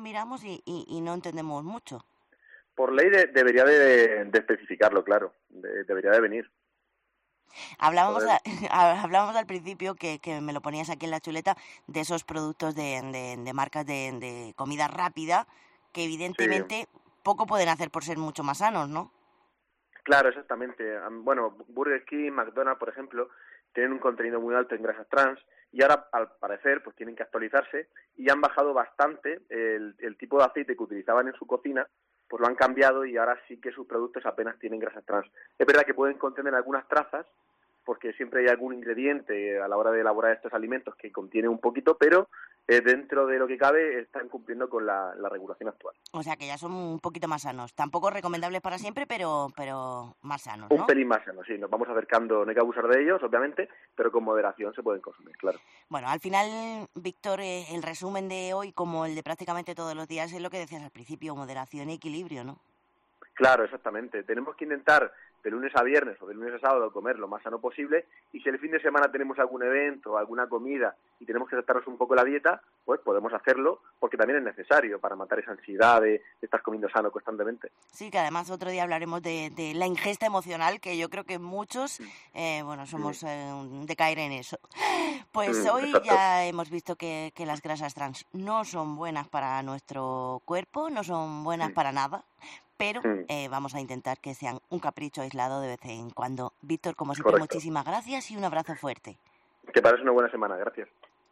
y no entendemos mucho. Por ley debería de especificarlo, claro. Debería de venir. Hablábamos al principio, que me lo ponías aquí en la chuleta, de esos productos de marcas de comida rápida que evidentemente poco pueden hacer por ser mucho más sanos, ¿no? Claro, exactamente. Bueno, Burger King, McDonald's, por ejemplo, tienen un contenido muy alto en grasas trans y ahora, al parecer, pues tienen que actualizarse y han bajado bastante el tipo de aceite que utilizaban en su cocina, pues lo han cambiado y ahora sí que sus productos apenas tienen grasas trans. Es verdad que pueden contener algunas trazas, porque siempre hay algún ingrediente a la hora de elaborar estos alimentos que contiene un poquito, pero dentro de lo que cabe están cumpliendo con la regulación actual. O sea que ya son un poquito más sanos. Tampoco recomendables para siempre, pero más sanos, ¿no? Un pelín más sanos, sí. Nos vamos acercando, no hay que abusar de ellos, obviamente, pero con moderación se pueden consumir, claro. Bueno, al final, Víctor, el resumen de hoy, como el de prácticamente todos los días, es lo que decías al principio, moderación y equilibrio, ¿no? Claro, exactamente. Tenemos que intentar de lunes a viernes o de lunes a sábado comer lo más sano posible, y si el fin de semana tenemos algún evento, alguna comida y tenemos que saltarnos un poco la dieta, pues podemos hacerlo porque también es necesario para matar esa ansiedad de estar comiendo sano constantemente. Sí, que además otro día hablaremos de la ingesta emocional, que yo creo que muchos, somos de caer en eso. Pues hoy exacto. ya hemos visto que las grasas trans no son buenas para nuestro cuerpo, no son buenas para nada, pero vamos a intentar que sean un capricho aislado de vez en cuando. Víctor, como siempre, Correcto. muchísimas gracias y un abrazo fuerte. Que pases una buena semana, gracias.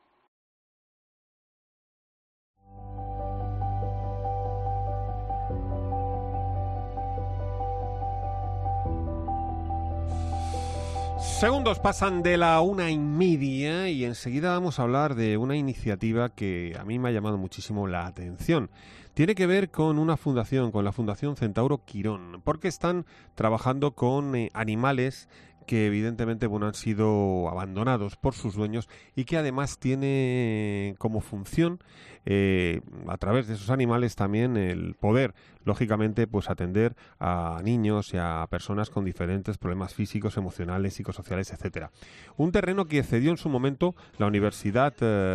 Segundos pasan de la 1:30 y enseguida vamos a hablar de una iniciativa que a mí me ha llamado muchísimo la atención. Tiene que ver con una fundación, con la Fundación Centauro Quirón, porque están trabajando con animales que evidentemente han sido abandonados por sus dueños y que además tiene como función a través de esos animales también el poder, lógicamente, pues atender a niños y a personas con diferentes problemas físicos, emocionales, psicosociales, etcétera. Un terreno que cedió en su momento la Universidad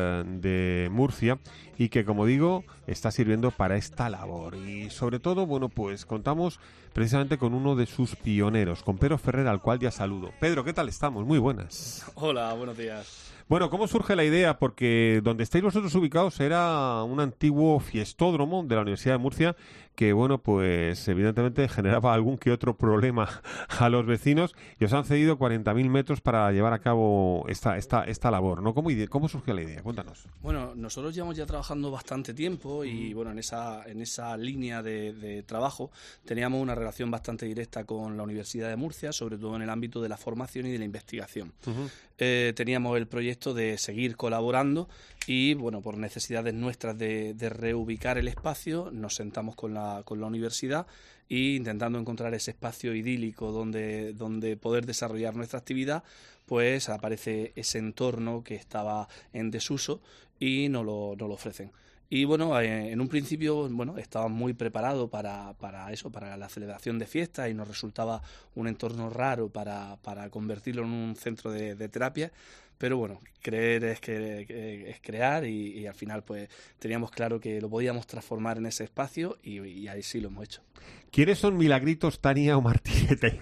de Murcia y que, como digo, está sirviendo para esta labor. Y sobre todo, pues contamos precisamente con uno de sus pioneros, con Pedro Ferrer, al cual ya saludo. Pedro, ¿qué tal estamos? Muy buenas. Hola, buenos días. Bueno, ¿cómo surge la idea? Porque donde estáis vosotros ubicados era un antiguo fiestódromo de la Universidad de Murcia que, pues evidentemente generaba algún que otro problema a los vecinos y os han cedido 40.000 metros para llevar a cabo esta labor, ¿no? ¿Cómo surgió la idea? Cuéntanos. Bueno, nosotros llevamos ya trabajando bastante tiempo y, en esa línea de trabajo teníamos una relación bastante directa con la Universidad de Murcia, sobre todo en el ámbito de la formación y de la investigación. Teníamos el proyecto de seguir colaborando y, por necesidades nuestras de reubicar el espacio, nos sentamos con la universidad e intentando encontrar ese espacio idílico donde poder desarrollar nuestra actividad, pues aparece ese entorno que estaba en desuso y nos lo ofrecen. Y en un principio estaba muy preparado para eso, para la celebración de fiestas, y nos resultaba un entorno raro para convertirlo en un centro de terapia. Pero creer es crear y al final pues teníamos claro que lo podíamos transformar en ese espacio y ahí sí lo hemos hecho. ¿Quiénes son Milagritos, Tania o Martinete?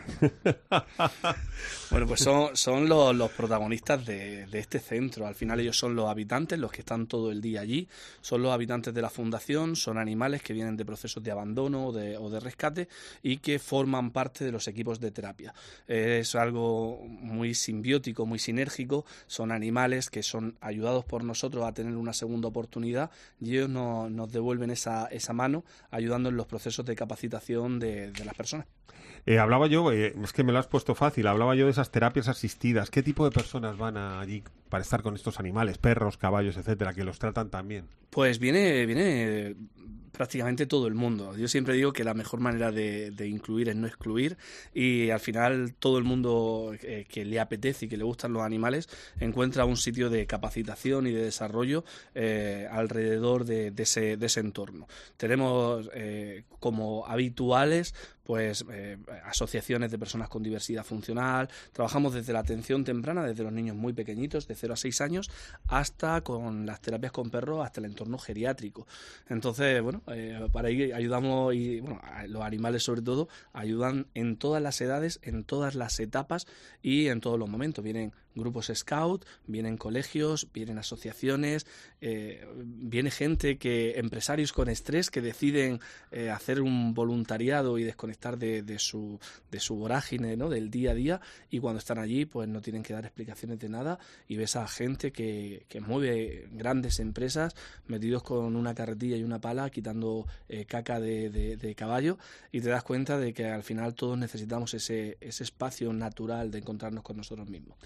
Pues son los protagonistas de este centro. Al final ellos son los habitantes, los que están todo el día allí, son los habitantes de la fundación, son animales que vienen de procesos de abandono o de rescate y que forman parte de los equipos de terapia. Es algo muy simbiótico, muy sinérgico. Son animales que son ayudados por nosotros a tener una segunda oportunidad y ellos nos devuelven esa mano ayudando en los procesos de capacitación de las personas. Hablaba yo, es que me lo has puesto fácil, hablaba yo de esas terapias asistidas. ¿Qué tipo de personas van allí para estar con estos animales, perros, caballos, etcétera, que los tratan tan bien? Pues viene prácticamente todo el mundo. Yo siempre digo que la mejor manera de incluir es no excluir, y al final todo el mundo que le apetece y que le gustan los animales encuentra un sitio de capacitación y de desarrollo alrededor de ese entorno. Tenemos como habituales asociaciones de personas con diversidad funcional. Trabajamos desde la atención temprana, desde los niños muy pequeñitos, de 0 a 6 años, hasta con las terapias con perros, hasta el entorno geriátrico. Entonces, para ahí ayudamos, y los animales sobre todo ayudan en todas las edades, en todas las etapas y en todos los momentos. Vienen grupos scout, vienen colegios, vienen asociaciones, viene gente empresarios con estrés que deciden hacer un voluntariado y desconectar de su vorágine, ¿no?, del día a día, y cuando están allí pues no tienen que dar explicaciones de nada, y ves a gente que mueve grandes empresas metidos con una carretilla y una pala quitando caca de caballo, y te das cuenta de que al final todos necesitamos ese espacio natural de encontrarnos con nosotros mismos.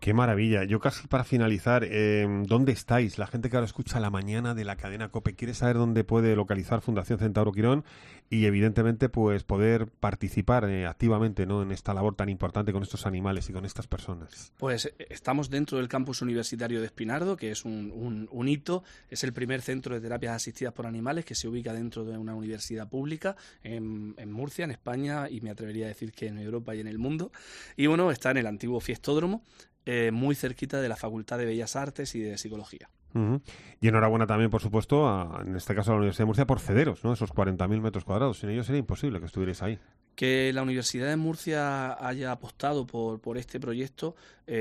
Qué maravilla. Yo casi para finalizar, ¿dónde estáis? La gente que ahora escucha La Mañana de la cadena COPE quiere saber dónde puede localizar Fundación Centauro Quirón y evidentemente pues poder participar activamente, ¿no?, en esta labor tan importante con estos animales y con estas personas. Pues estamos dentro del campus universitario de Espinardo, que es un hito. Es el primer centro de terapias asistidas por animales que se ubica dentro de una universidad pública en Murcia, en España, y me atrevería a decir que en Europa y en el mundo. Y bueno, está en el antiguo Fiestódromo, muy cerquita de la Facultad de Bellas Artes y de Psicología. Uh-huh. Y enhorabuena también, por supuesto, en este caso a la Universidad de Murcia por cederos, ¿no?, esos 40.000 metros cuadrados. Sin ellos sería imposible que estuvierais ahí. Que la Universidad de Murcia haya apostado por este proyecto,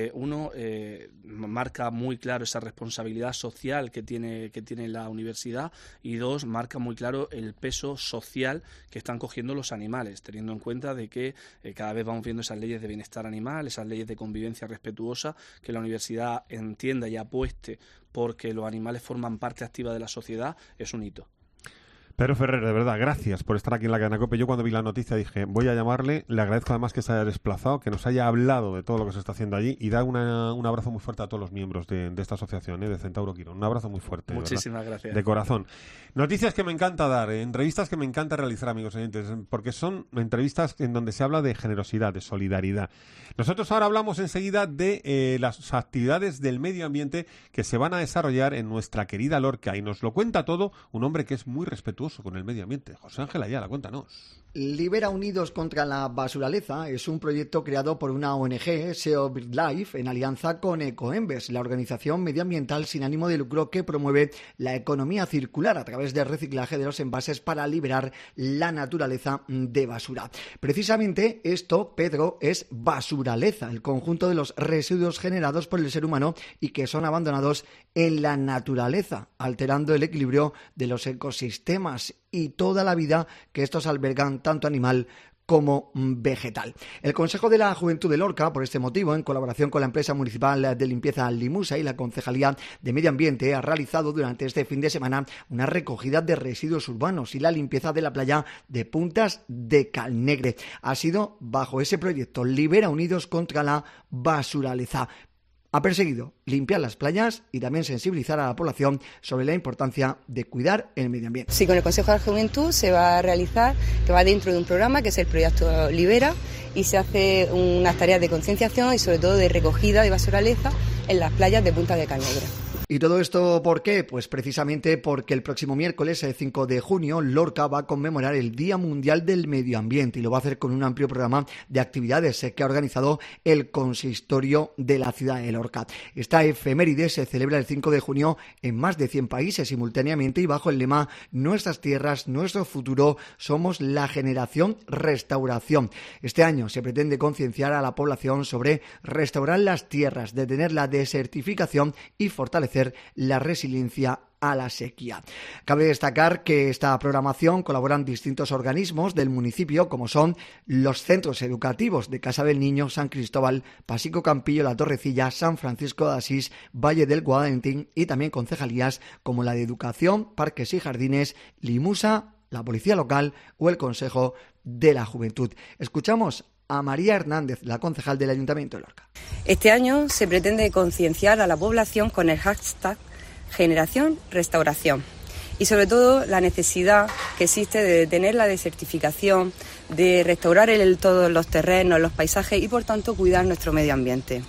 marca muy claro esa responsabilidad social que tiene la universidad, y dos, marca muy claro el peso social que están cogiendo los animales, teniendo en cuenta de que cada vez vamos viendo esas leyes de bienestar animal, esas leyes de convivencia respetuosa, que la universidad entienda y apueste porque los animales forman parte activa de la sociedad, es un hito. Pedro Ferrer, de verdad, gracias por estar aquí en la cadena COPE. Yo cuando vi la noticia dije, voy a llamarle, le agradezco además que se haya desplazado, que nos haya hablado de todo lo que se está haciendo allí, y da un abrazo muy fuerte a todos los miembros de esta asociación, de Centauro Quirón. Un abrazo muy fuerte. Muchísimas gracias. De corazón. Noticias que me encanta dar, entrevistas que me encanta realizar, amigos oyentes, porque son entrevistas en donde se habla de generosidad, de solidaridad. Nosotros ahora hablamos enseguida de las actividades del medio ambiente que se van a desarrollar en nuestra querida Lorca, y nos lo cuenta todo un hombre que es muy respetuoso con el medio ambiente. José Ángel Ayala, cuéntanos. Libera Unidos contra la Basuraleza es un proyecto creado por una ONG, SEO BirdLife, en alianza con Ecoembes, la organización medioambiental sin ánimo de lucro que promueve la economía circular a través del reciclaje de los envases para liberar la naturaleza de basura. Precisamente esto, Pedro, es basuraleza, el conjunto de los residuos generados por el ser humano y que son abandonados en la naturaleza, alterando el equilibrio de los ecosistemas y toda la vida que estos albergan, tanto animal como vegetal. El Consejo de la Juventud de Lorca, por este motivo, en colaboración con la empresa municipal de limpieza Limusa y la Concejalía de Medio Ambiente, ha realizado durante este fin de semana una recogida de residuos urbanos y la limpieza de la playa de Puntas de Calnegre. Ha sido bajo ese proyecto Libera Unidos contra la Basuraleza. Ha perseguido limpiar las playas y también sensibilizar a la población sobre la importancia de cuidar el medio ambiente. Sí, con el Consejo de la Juventud se va a realizar, que va dentro de un programa que es el proyecto Libera, y se hace unas tareas de concienciación y sobre todo de recogida de basuraleza en las playas de Punta de Calnegre. ¿Y todo esto por qué? Pues precisamente porque el próximo miércoles, el 5 de junio, Lorca va a conmemorar el Día Mundial del Medio Ambiente y lo va a hacer con un amplio programa de actividades que ha organizado el consistorio de la ciudad de Lorca. Esta efeméride se celebra el 5 de junio en más de 100 países simultáneamente y bajo el lema Nuestras tierras, nuestro futuro, somos la generación restauración. Este año se pretende concienciar a la población sobre restaurar las tierras, detener la desertificación y fortalecer la resiliencia a la sequía. Cabe destacar que esta programación colaboran distintos organismos del municipio, como son los centros educativos de Casa del Niño, San Cristóbal, Pasico Campillo, La Torrecilla, San Francisco de Asís, Valle del Guadalentín, y también concejalías como la de Educación, Parques y Jardines, Limusa, la Policía Local o el Consejo de la Juventud. Escuchamos a María Hernández, la concejal del Ayuntamiento de Lorca. Este año se pretende concienciar a la población con el hashtag Generación Restauración y sobre todo la necesidad que existe de detener la desertificación, de restaurar todos los terrenos, los paisajes y por tanto cuidar nuestro medio ambiente.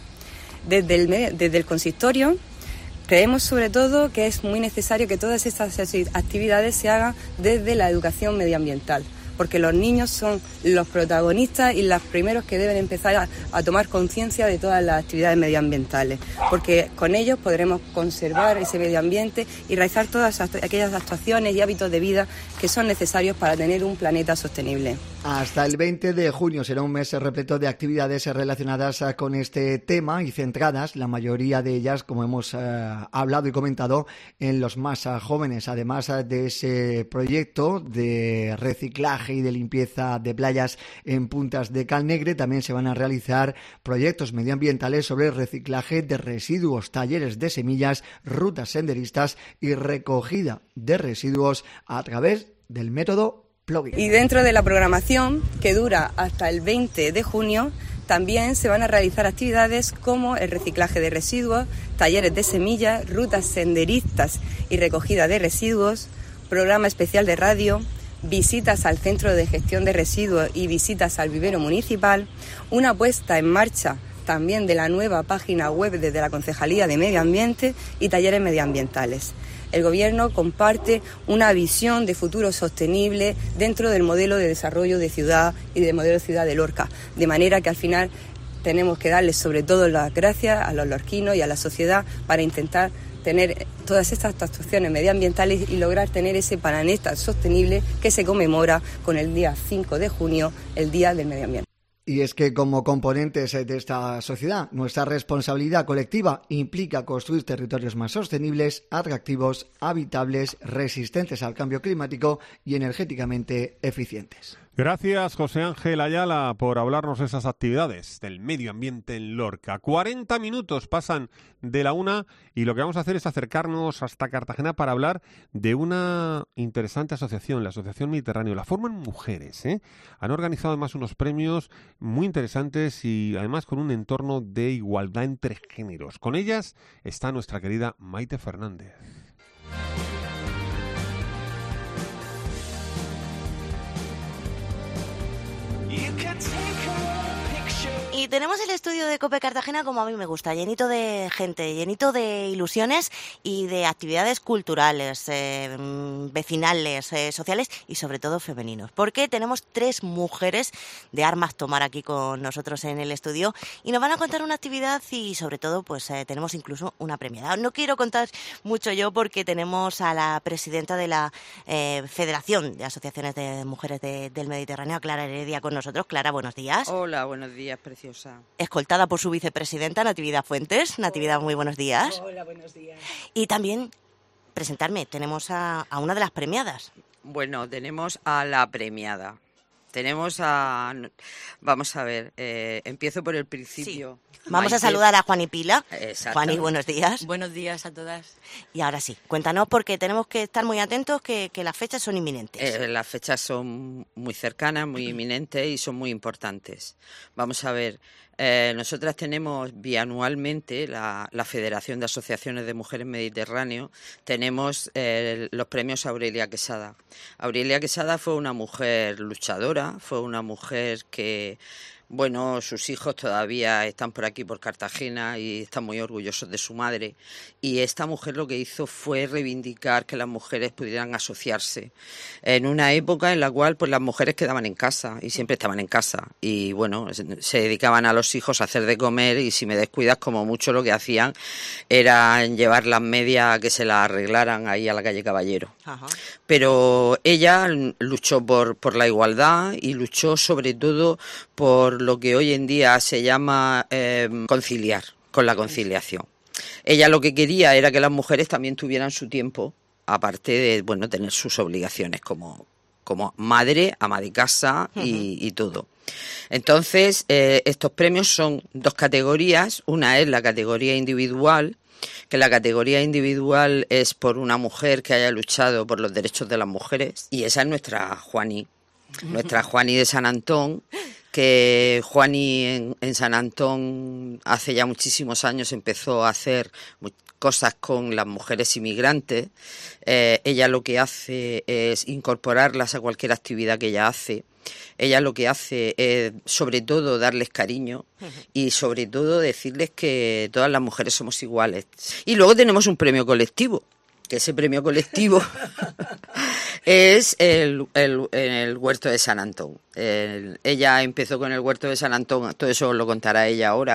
Desde el consistorio creemos sobre todo que es muy necesario que todas estas actividades se hagan desde la educación medioambiental, porque los niños son los protagonistas y los primeros que deben empezar a tomar conciencia de todas las actividades medioambientales, porque con ellos podremos conservar ese medio ambiente y realizar todas aquellas actuaciones y hábitos de vida que son necesarios para tener un planeta sostenible. Hasta el 20 de junio será un mes repleto de actividades relacionadas con este tema y centradas, la mayoría de ellas, como hemos hablado y comentado, en los más jóvenes. Además de ese proyecto de reciclaje y de limpieza de playas en Puntas de Calnegre, también se van a realizar proyectos medioambientales sobre reciclaje de residuos, talleres de semillas, rutas senderistas y recogida de residuos a través del método plugin. Y dentro de la programación, que dura hasta el 20 de junio, También se van a realizar actividades como el reciclaje de residuos, talleres de semillas, rutas senderistas y recogida de residuos, programa especial de radio, visitas al centro de gestión de residuos y visitas al vivero municipal, una puesta en marcha también de la nueva página web desde la Concejalía de Medio Ambiente y talleres medioambientales. El Gobierno comparte una visión de futuro sostenible dentro del modelo de desarrollo de ciudad y del modelo de ciudad de Lorca, de manera que al final tenemos que darles sobre todo las gracias a los lorquinos y a la sociedad para intentar tener todas estas actuaciones medioambientales y lograr tener ese planeta sostenible que se conmemora con el día 5 de junio, el Día del Medio Ambiente. Y es que como componentes de esta sociedad, nuestra responsabilidad colectiva implica construir territorios más sostenibles, atractivos, habitables, resistentes al cambio climático y energéticamente eficientes. Gracias, José Ángel Ayala, por hablarnos de esas actividades del medio ambiente en Lorca. 40 minutos pasan de la 1 y lo que vamos a hacer es acercarnos hasta Cartagena para hablar de una interesante asociación, la Asociación Mediterráneo. La forman mujeres, ¿eh? Han organizado además unos premios muy interesantes y además con un entorno de igualdad entre géneros. Con ellas está nuestra querida Maite Fernández. Y tenemos el estudio de COPE Cartagena como a mí me gusta, llenito de gente, llenito de ilusiones y de actividades culturales, vecinales, sociales y sobre todo femeninos. Porque tenemos 3 mujeres de armas tomar aquí con nosotros en el estudio y nos van a contar una actividad y sobre todo pues tenemos incluso una premiada. No quiero contar mucho yo porque tenemos a la presidenta de la Federación de Asociaciones de Mujeres del Mediterráneo, Clara Heredia, con nosotros. Clara, buenos días. Hola, buenos días, preciosa. Escoltada por su vicepresidenta, Natividad Fuentes. Natividad, muy buenos días. Hola, buenos días. Y también, presentarme, tenemos a una de las premiadas. Bueno, tenemos a la premiada. Tenemos a... Vamos a ver, empiezo por el principio. Sí. Vamos a saludar a Juan y Pila. Exactamente. Juan, buenos días. Buenos días a todas. Y ahora sí, cuéntanos porque tenemos que estar muy atentos que las fechas son inminentes. Las fechas son muy cercanas, muy inminentes y son muy importantes. Vamos a ver, nosotras tenemos bianualmente la Federación de Asociaciones de Mujeres Mediterráneo, tenemos los premios Aurelia Quesada. Aurelia Quesada fue una mujer luchadora, fue una mujer que... Bueno, sus hijos todavía están por aquí, por Cartagena, y están muy orgullosos de su madre. Y esta mujer lo que hizo fue reivindicar que las mujeres pudieran asociarse en una época en la cual pues las mujeres quedaban en casa y siempre estaban en casa. Y bueno, se dedicaban a los hijos a hacer de comer y si me descuidas, como mucho lo que hacían era llevar las medias a que se las arreglaran ahí a la calle Caballero. Ajá. Pero ella luchó por la igualdad y luchó sobre todo por lo que hoy en día se llama conciliar, con la conciliación. Ella lo que quería era que las mujeres también tuvieran su tiempo, aparte de bueno tener sus obligaciones como madre, ama de casa y todo. Entonces, estos premios son 2 categorías. Una es la categoría individual, que la categoría individual es por una mujer que haya luchado por los derechos de las mujeres, y esa es nuestra Juani de San Antón, que Juani en San Antón hace ya muchísimos años empezó a hacer cosas con las mujeres inmigrantes. Ella lo que hace es incorporarlas a cualquier actividad que ella hace. Ella lo que hace es, sobre todo, darles cariño y, sobre todo, decirles que todas las mujeres somos iguales. Y luego tenemos un premio colectivo, que ese premio colectivo es el Huerto de San Antón. Ella empezó con el Huerto de San Antón, todo eso lo contará ella ahora.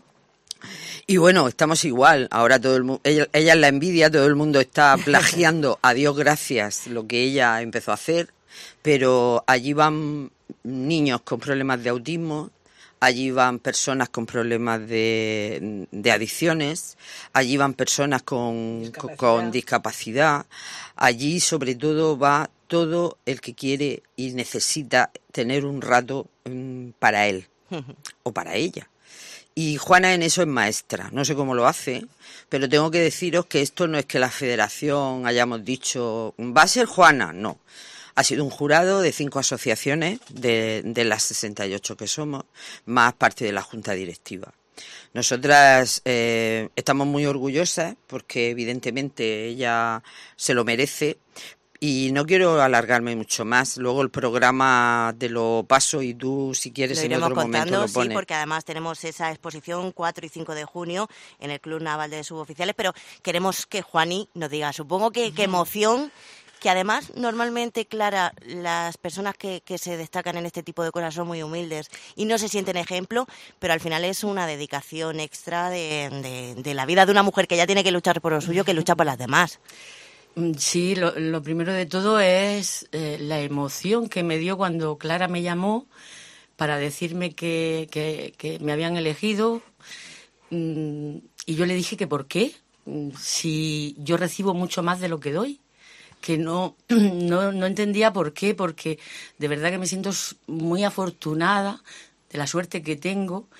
Y bueno, estamos igual. Ahora todo el mundo, ella es la envidia, todo el mundo está plagiando, a Dios gracias, lo que ella empezó a hacer. Pero allí van niños con problemas de autismo, allí van personas con problemas de adicciones, allí van personas con discapacidad, allí sobre todo va todo el que quiere y necesita tener un rato para él o para ella. Y Juana en eso es maestra, no sé cómo lo hace, pero tengo que deciros que esto no es que la federación hayamos dicho, va a ser Juana, no. Ha sido un jurado de 5 asociaciones de las 68 que somos, más parte de la Junta Directiva. Nosotras estamos muy orgullosas porque evidentemente ella se lo merece. Y no quiero alargarme mucho más. Luego el programa te lo paso y tú, si quieres, en otro momento lo pones. Sí, porque además tenemos esa exposición 4 y 5 de junio en el Club Naval de Suboficiales, pero queremos que Juani nos diga, supongo que qué emoción, que además normalmente, Clara, las personas que se destacan en este tipo de cosas son muy humildes y no se sienten ejemplo, pero al final es una dedicación extra de la vida de una mujer que ya tiene que luchar por lo suyo, que lucha por las demás. Sí, lo primero de todo es la emoción que me dio cuando Clara me llamó para decirme que me habían elegido, y yo le dije que por qué, si yo recibo mucho más de lo que doy, que no entendía por qué, porque de verdad que me siento muy afortunada de la suerte que tengo,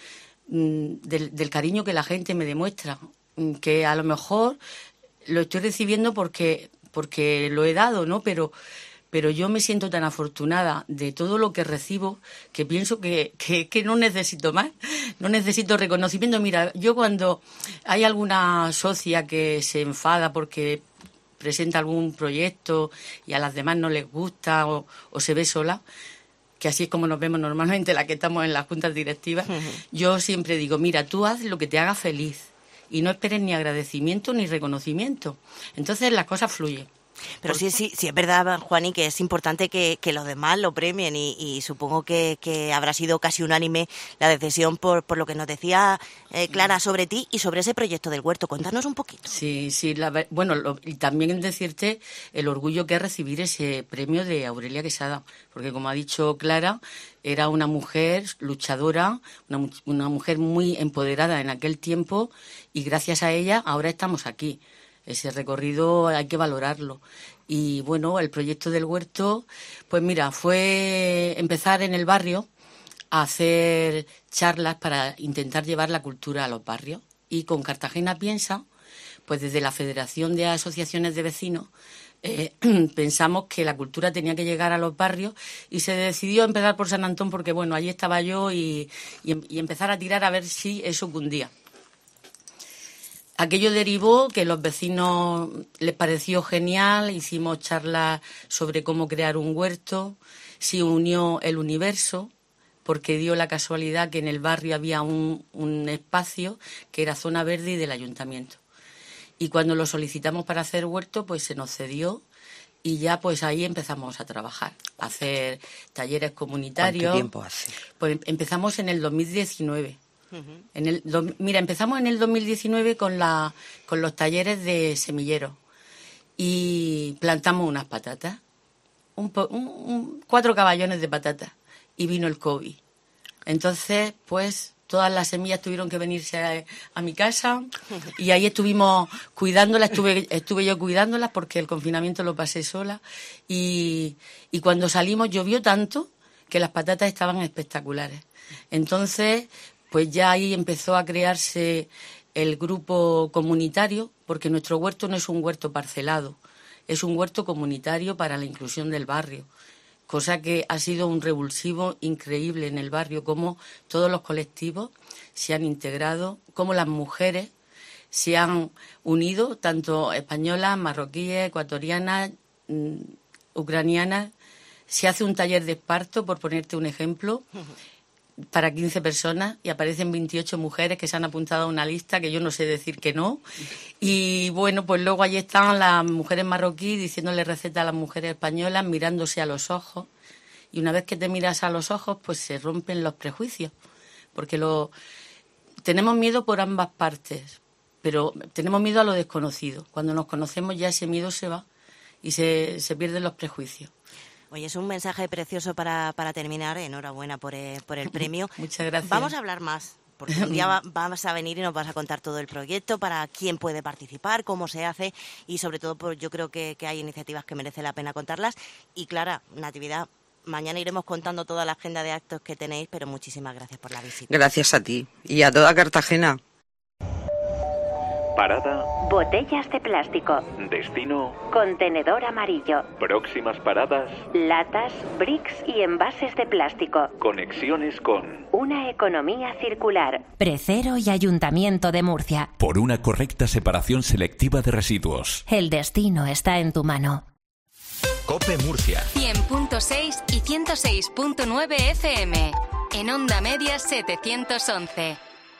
del cariño que la gente me demuestra, que a lo mejor lo estoy recibiendo porque lo he dado, ¿no? Pero yo me siento tan afortunada de todo lo que recibo que pienso que no necesito más, no necesito reconocimiento. Mira, yo cuando hay alguna socia que se enfada porque presenta algún proyecto y a las demás no les gusta o se ve sola, que así es como nos vemos normalmente las que estamos en las juntas directivas, yo siempre digo, mira, tú haz lo que te haga feliz. Y no esperes ni agradecimiento ni reconocimiento. Entonces las cosas fluyen. Pero sí es verdad, Juani, que es importante que los demás lo premien y supongo que habrá sido casi unánime la decisión por lo que nos decía Clara sobre ti y sobre ese proyecto del huerto. Cuéntanos un poquito. Sí, y también decirte el orgullo que es recibir ese premio de Aurelia Quesada, porque como ha dicho Clara, era una mujer luchadora, una mujer muy empoderada en aquel tiempo y gracias a ella ahora estamos aquí. Ese recorrido hay que valorarlo. Y bueno, el proyecto del huerto, pues mira, fue empezar en el barrio a hacer charlas para intentar llevar la cultura a los barrios. Y con Cartagena Piensa, pues desde la Federación de Asociaciones de Vecinos, pensamos que la cultura tenía que llegar a los barrios y se decidió empezar por San Antón porque, bueno, allí estaba yo y empezar a tirar a ver si eso cundía. Aquello derivó que a los vecinos les pareció genial, hicimos charlas sobre cómo crear un huerto, se unió el universo, porque dio la casualidad que en el barrio había un espacio que era zona verde y del ayuntamiento. Y cuando lo solicitamos para hacer huerto, pues se nos cedió y ya pues ahí empezamos a trabajar, a hacer talleres comunitarios. ¿Cuánto tiempo hace? Pues empezamos en el 2019. Empezamos en el 2019 con los talleres de semilleros y plantamos unas patatas, 4 caballones de patatas y vino el COVID. Entonces, pues todas las semillas tuvieron que venirse a mi casa y ahí estuvimos cuidándolas, estuve yo cuidándolas porque el confinamiento lo pasé sola y cuando salimos llovió tanto que las patatas estaban espectaculares. Entonces, pues ya ahí empezó a crearse el grupo comunitario, porque nuestro huerto no es un huerto parcelado, es un huerto comunitario para la inclusión del barrio, cosa que ha sido un revulsivo increíble en el barrio, cómo todos los colectivos se han integrado, cómo las mujeres se han unido, tanto españolas, marroquíes, ecuatorianas, ucranianas. Se hace un taller de esparto, por ponerte un ejemplo, para 15 personas y aparecen 28 mujeres que se han apuntado a una lista que yo no sé decir que no. Y bueno, pues luego allí están las mujeres marroquíes diciéndole recetas a las mujeres españolas, mirándose a los ojos. Y una vez que te miras a los ojos, pues se rompen los prejuicios. Porque tenemos miedo por ambas partes, pero tenemos miedo a lo desconocido. Cuando nos conocemos ya ese miedo se va y se pierden los prejuicios. Oye, es un mensaje precioso para terminar. Enhorabuena por el premio. Muchas gracias. Vamos a hablar más, porque un día vas a venir y nos vas a contar todo el proyecto, para quién puede participar, cómo se hace y sobre todo yo creo que hay iniciativas que merece la pena contarlas. Y Clara, Natividad, mañana iremos contando toda la agenda de actos que tenéis, pero muchísimas gracias por la visita. Gracias a ti y a toda Cartagena. Parada. Botellas de plástico. Destino. Contenedor amarillo. Próximas paradas. Latas, bricks y envases de plástico. Conexiones con una economía circular. Precero y Ayuntamiento de Murcia. Por una correcta separación selectiva de residuos. El destino está en tu mano. COPE Murcia. 100.6 y 106.9 FM. En Onda Media 711.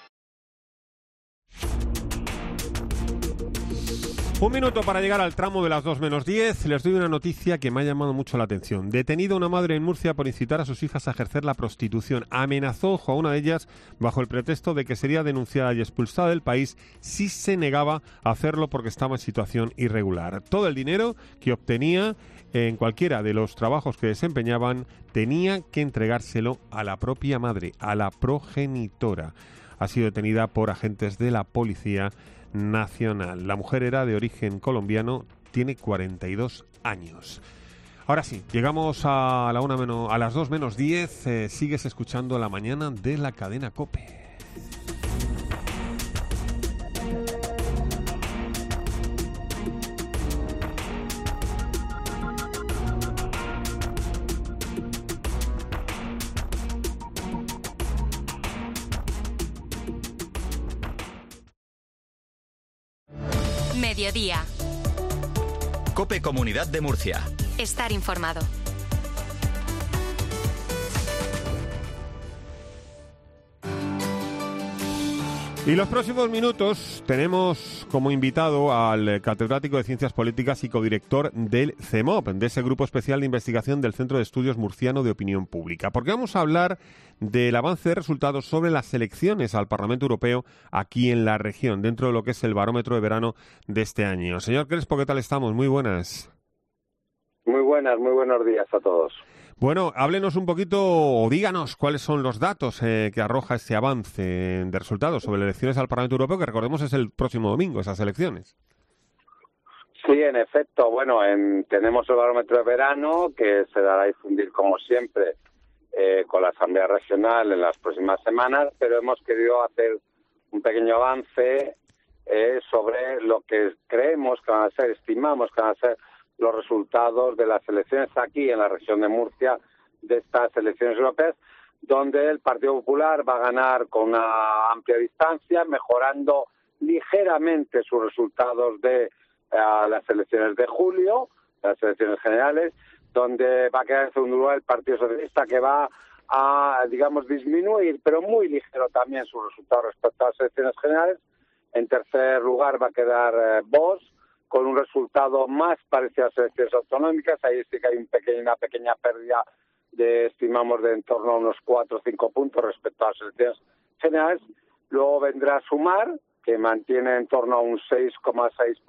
Un minuto para llegar al tramo de las 2 menos 10. Les doy una noticia que me ha llamado mucho la atención. Detenida una madre en Murcia por incitar a sus hijas a ejercer la prostitución. Amenazó a una de ellas bajo el pretexto de que sería denunciada y expulsada del país si se negaba a hacerlo porque estaba en situación irregular. Todo el dinero que obtenía en cualquiera de los trabajos que desempeñaban tenía que entregárselo a la propia madre, a la progenitora. Ha sido detenida por agentes de la Policía Nacional. La mujer era de origen colombiano, tiene 42 años. Ahora sí, llegamos a las 2 menos 10. Sigues escuchando La Mañana de la cadena COPE. Mediodía. COPE Comunidad de Murcia. Estar informado. Y los próximos minutos tenemos como invitado al catedrático de Ciencias Políticas y codirector del CEMOP, de ese grupo especial de investigación del Centro de Estudios Murciano de Opinión Pública, porque vamos a hablar del avance de resultados sobre las elecciones al Parlamento Europeo aquí en la región, dentro de lo que es el barómetro de verano de este año. Señor Crespo, ¿qué tal estamos? Muy buenas. Muy buenas, muy buenos días a todos. Bueno, háblenos un poquito o díganos cuáles son los datos que arroja este avance de resultados sobre las elecciones al Parlamento Europeo, que recordemos es el próximo domingo, esas elecciones. Sí, en efecto. Bueno, tenemos el barómetro de verano que se dará a difundir como siempre con la Asamblea Regional en las próximas semanas, pero hemos querido hacer un pequeño avance sobre lo que creemos que van a ser, estimamos que van a ser los resultados de las elecciones aquí en la región de Murcia, de estas elecciones europeas, donde el Partido Popular va a ganar con una amplia distancia, mejorando ligeramente sus resultados de las elecciones de julio, las elecciones generales, donde va a quedar en segundo lugar el Partido Socialista, que va a, digamos, disminuir, pero muy ligero también sus resultados respecto a las elecciones generales. En tercer lugar va a quedar Vox, con un resultado más parecido a las elecciones autonómicas. Ahí sí que hay una pequeña pérdida estimamos, de en torno a unos 4 o 5 puntos respecto a las elecciones generales. Luego vendrá Sumar, que mantiene en torno a un 6,6%,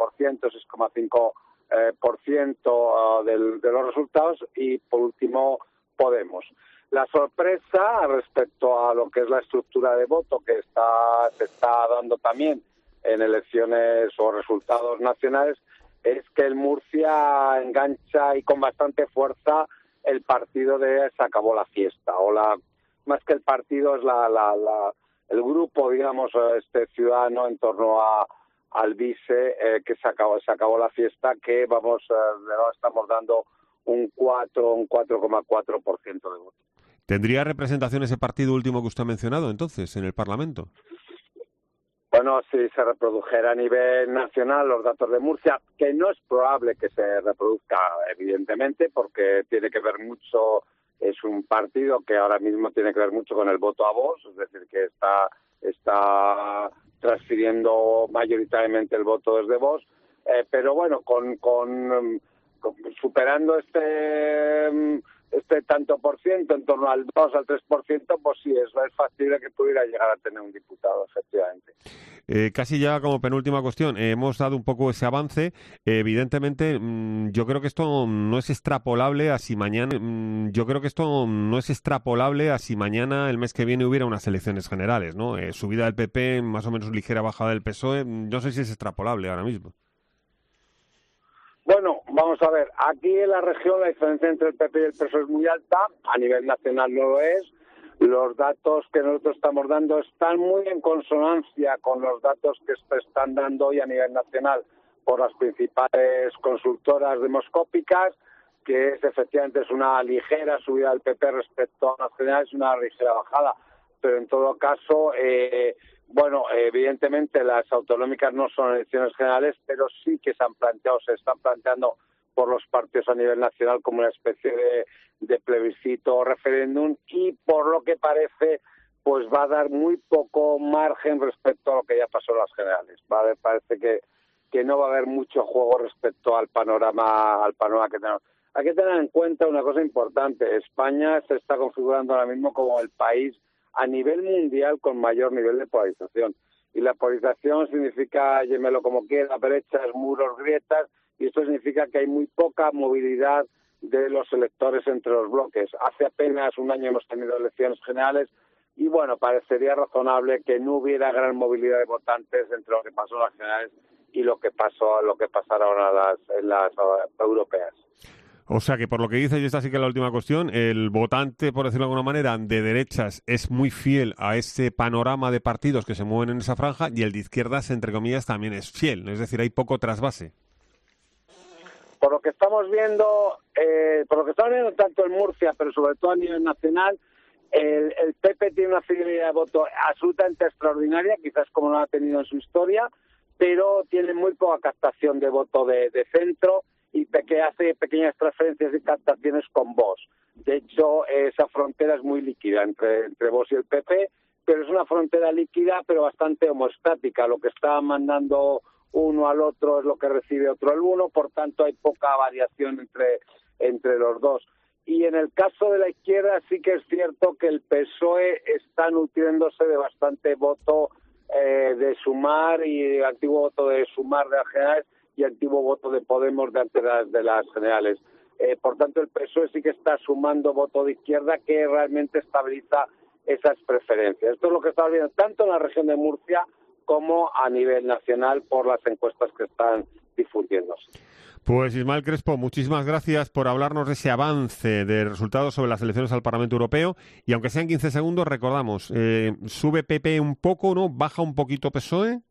6,5% de los resultados. Y, por último, Podemos. La sorpresa respecto a lo que es la estructura de voto que se está dando también en elecciones o resultados nacionales es que el Murcia engancha y con bastante fuerza el partido de Se acabó la fiesta, más que el partido es el grupo, digamos, ciudadano en torno al vice que se acabó la fiesta, que estamos dando un 4,4% de votos. ¿Tendría representación ese partido último que usted ha mencionado entonces en el Parlamento? Bueno, si se reprodujera a nivel nacional los datos de Murcia, que no es probable que se reproduzca, evidentemente, porque tiene que ver mucho, es un partido que ahora mismo tiene que ver mucho con el voto a Vox, es decir, que está transfiriendo mayoritariamente el voto desde Vox, pero bueno, superando este tanto por ciento, en torno al 2 al 3%, pues sí, es factible que pudiera llegar a tener un diputado, efectivamente. Casi ya como penúltima cuestión, hemos dado un poco ese avance. Evidentemente, yo creo que esto no es extrapolable a si mañana. El mes que viene hubiera unas elecciones generales, ¿no? Subida del PP, más o menos ligera bajada del PSOE. No sé si es extrapolable ahora mismo. Bueno, vamos a ver, aquí en la región la diferencia entre el PP y el PSOE es muy alta, a nivel nacional no lo es, los datos que nosotros estamos dando están muy en consonancia con los datos que se están dando hoy a nivel nacional por las principales consultoras demoscópicas, que efectivamente es una ligera subida del PP respecto a las generales, una ligera bajada, pero en todo caso, evidentemente las autonómicas no son elecciones generales, pero sí que se están planteando por los partidos a nivel nacional como una especie de plebiscito o referéndum, y por lo que parece pues va a dar muy poco margen respecto a lo que ya pasó en las generales. Parece que no va a haber mucho juego respecto al panorama que tenemos. Hay que tener en cuenta una cosa importante: España se está configurando ahora mismo como el país a nivel mundial con mayor nivel de polarización, y la polarización significa, llámelo como quiera, brechas, muros, grietas, y esto significa que hay muy poca movilidad de los electores entre los bloques. Hace apenas un año hemos tenido elecciones generales y, parecería razonable que no hubiera gran movilidad de votantes entre lo que pasó en las generales y lo que pasará ahora en las europeas. O sea que, por lo que dices, y esta sí que es la última cuestión, el votante, por decirlo de alguna manera, de derechas es muy fiel a ese panorama de partidos que se mueven en esa franja, y el de izquierdas, entre comillas, también es fiel. Es decir, hay poco trasvase. Por lo que estamos viendo tanto en Murcia, pero sobre todo a nivel nacional, el PP tiene una fidelidad de voto absolutamente extraordinaria, quizás como no ha tenido en su historia, pero tiene muy poca captación de voto de centro, y que hace pequeñas transferencias y captaciones con Vox. De hecho, esa frontera es muy líquida entre Vox y el PP, pero es una frontera líquida pero bastante homostática. Lo que está mandando uno al otro es lo que recibe otro al uno, por tanto hay poca variación entre los dos. Y en el caso de la izquierda sí que es cierto que el PSOE está nutriéndose de bastante voto de Sumar, y antiguo voto de Sumar de las generales y antiguo voto de Podemos de antes de las generales. Por tanto, el PSOE sí que está sumando voto de izquierda que realmente estabiliza esas preferencias. Esto es lo que estamos viendo tanto en la región de Murcia como a nivel nacional por las encuestas que están difundiéndose. Pues Ismael Crespo, muchísimas gracias por hablarnos de ese avance de resultados sobre las elecciones al Parlamento Europeo. Y aunque sean 15 segundos, recordamos, ¿sube PP un poco, no? ¿Baja un poquito PSOE?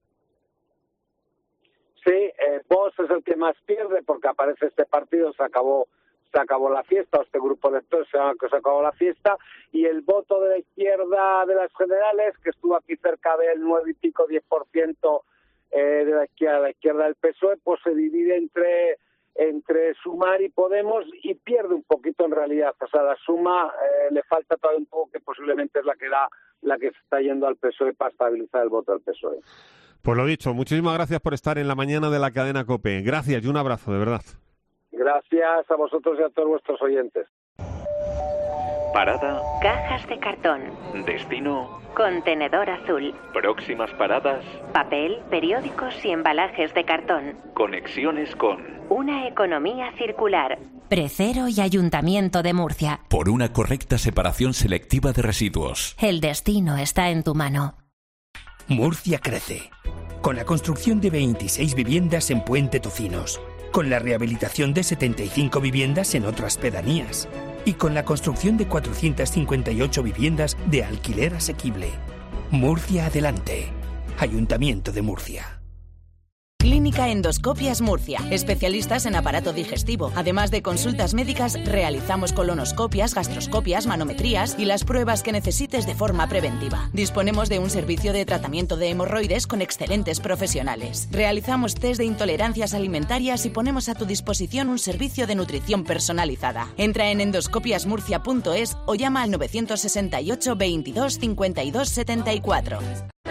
Sí, Vox es el que más pierde porque aparece este partido, se acabó la fiesta, o este grupo de electores se acabó la fiesta, y el voto de la izquierda de las generales, que estuvo aquí cerca del 9 y pico, 10% de la izquierda del PSOE, pues se divide entre Sumar y Podemos y pierde un poquito en realidad. O sea, la suma le falta todavía un poco, que posiblemente es la que se está yendo al PSOE para estabilizar el voto del PSOE. Pues lo dicho, muchísimas gracias por estar en la mañana de la cadena COPE. Gracias y un abrazo, de verdad. Gracias a vosotros y a todos vuestros oyentes. Parada. Cajas de cartón. Destino. Contenedor azul. Próximas paradas. Papel, periódicos y embalajes de cartón. Conexiones con una economía circular. Precero y Ayuntamiento de Murcia. Por una correcta separación selectiva de residuos. El destino está en tu mano. Murcia crece, con la construcción de 26 viviendas en Puente Tocinos, con la rehabilitación de 75 viviendas en otras pedanías y con la construcción de 458 viviendas de alquiler asequible. Murcia adelante. Ayuntamiento de Murcia. Clínica Endoscopias Murcia, especialistas en aparato digestivo. Además de consultas médicas, realizamos colonoscopias, gastroscopias, manometrías y las pruebas que necesites de forma preventiva. Disponemos de un servicio de tratamiento de hemorroides con excelentes profesionales. Realizamos test de intolerancias alimentarias y ponemos a tu disposición un servicio de nutrición personalizada. Entra en endoscopiasmurcia.es o llama al 968 22 52 74.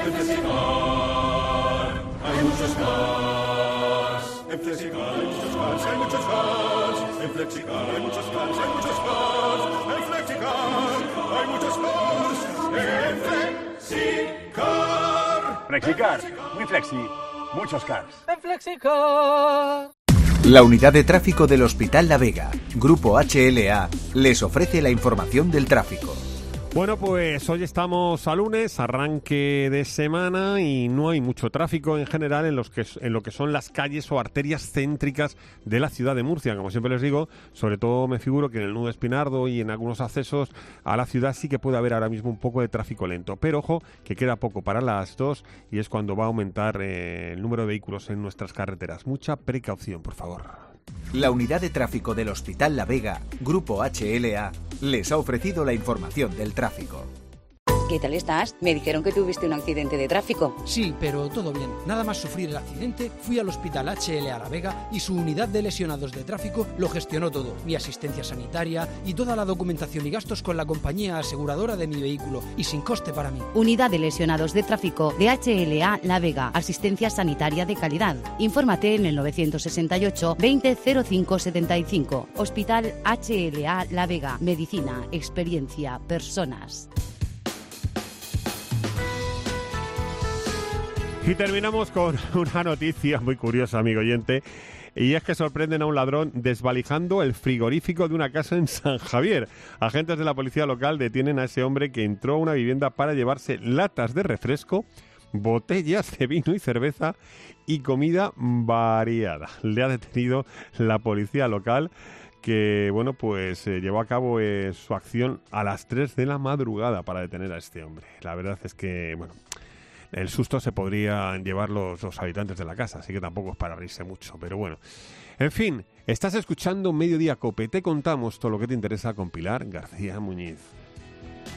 Hay muchos cars, en Flexicar hay muchos cars, hay muchos cars, en Flexicar hay muchos cars, hay muchos cars, en Flexicar hay muchos cars, en Flexicar. Flexicar, muy flexi, muchos cars. En Flexicar. La unidad de tráfico del Hospital La Vega, Grupo HLA, les ofrece la información del tráfico. Bueno, pues hoy estamos a lunes, arranque de semana, y no hay mucho tráfico en general en lo que son las calles o arterias céntricas de la ciudad de Murcia. Como siempre les digo, sobre todo me figuro que en el nudo Espinardo y en algunos accesos a la ciudad sí que puede haber ahora mismo un poco de tráfico lento. Pero ojo, que queda poco para las 2 y es cuando va a aumentar el número de vehículos en nuestras carreteras. Mucha precaución, por favor. La unidad de tráfico del Hospital La Vega, Grupo HLA, les ha ofrecido la información del tráfico. ¿Qué tal estás? Me dijeron que tuviste un accidente de tráfico. Sí, pero todo bien. Nada más sufrir el accidente, fui al Hospital HLA La Vega y su unidad de lesionados de tráfico lo gestionó todo. Mi asistencia sanitaria y toda la documentación y gastos con la compañía aseguradora de mi vehículo y sin coste para mí. Unidad de lesionados de tráfico de HLA La Vega. Asistencia sanitaria de calidad. Infórmate en el 968 20 05 75. Hospital HLA La Vega. Medicina, experiencia, personas. Y terminamos con una noticia muy curiosa, amigo oyente, y es que sorprenden a un ladrón desvalijando el frigorífico de una casa en San Javier. Agentes de la policía local detienen a ese hombre que entró a una vivienda para llevarse latas de refresco, botellas de vino y cerveza y comida variada. Le ha detenido la policía local, que bueno, pues llevó a cabo su acción a las 3 de la madrugada para detener a este hombre. La verdad es que, bueno, el susto se podrían llevar los habitantes de la casa, así que tampoco es para reírse mucho, pero bueno. En fin, estás escuchando Mediodía Cope, te contamos todo lo que te interesa con Pilar García Muñiz.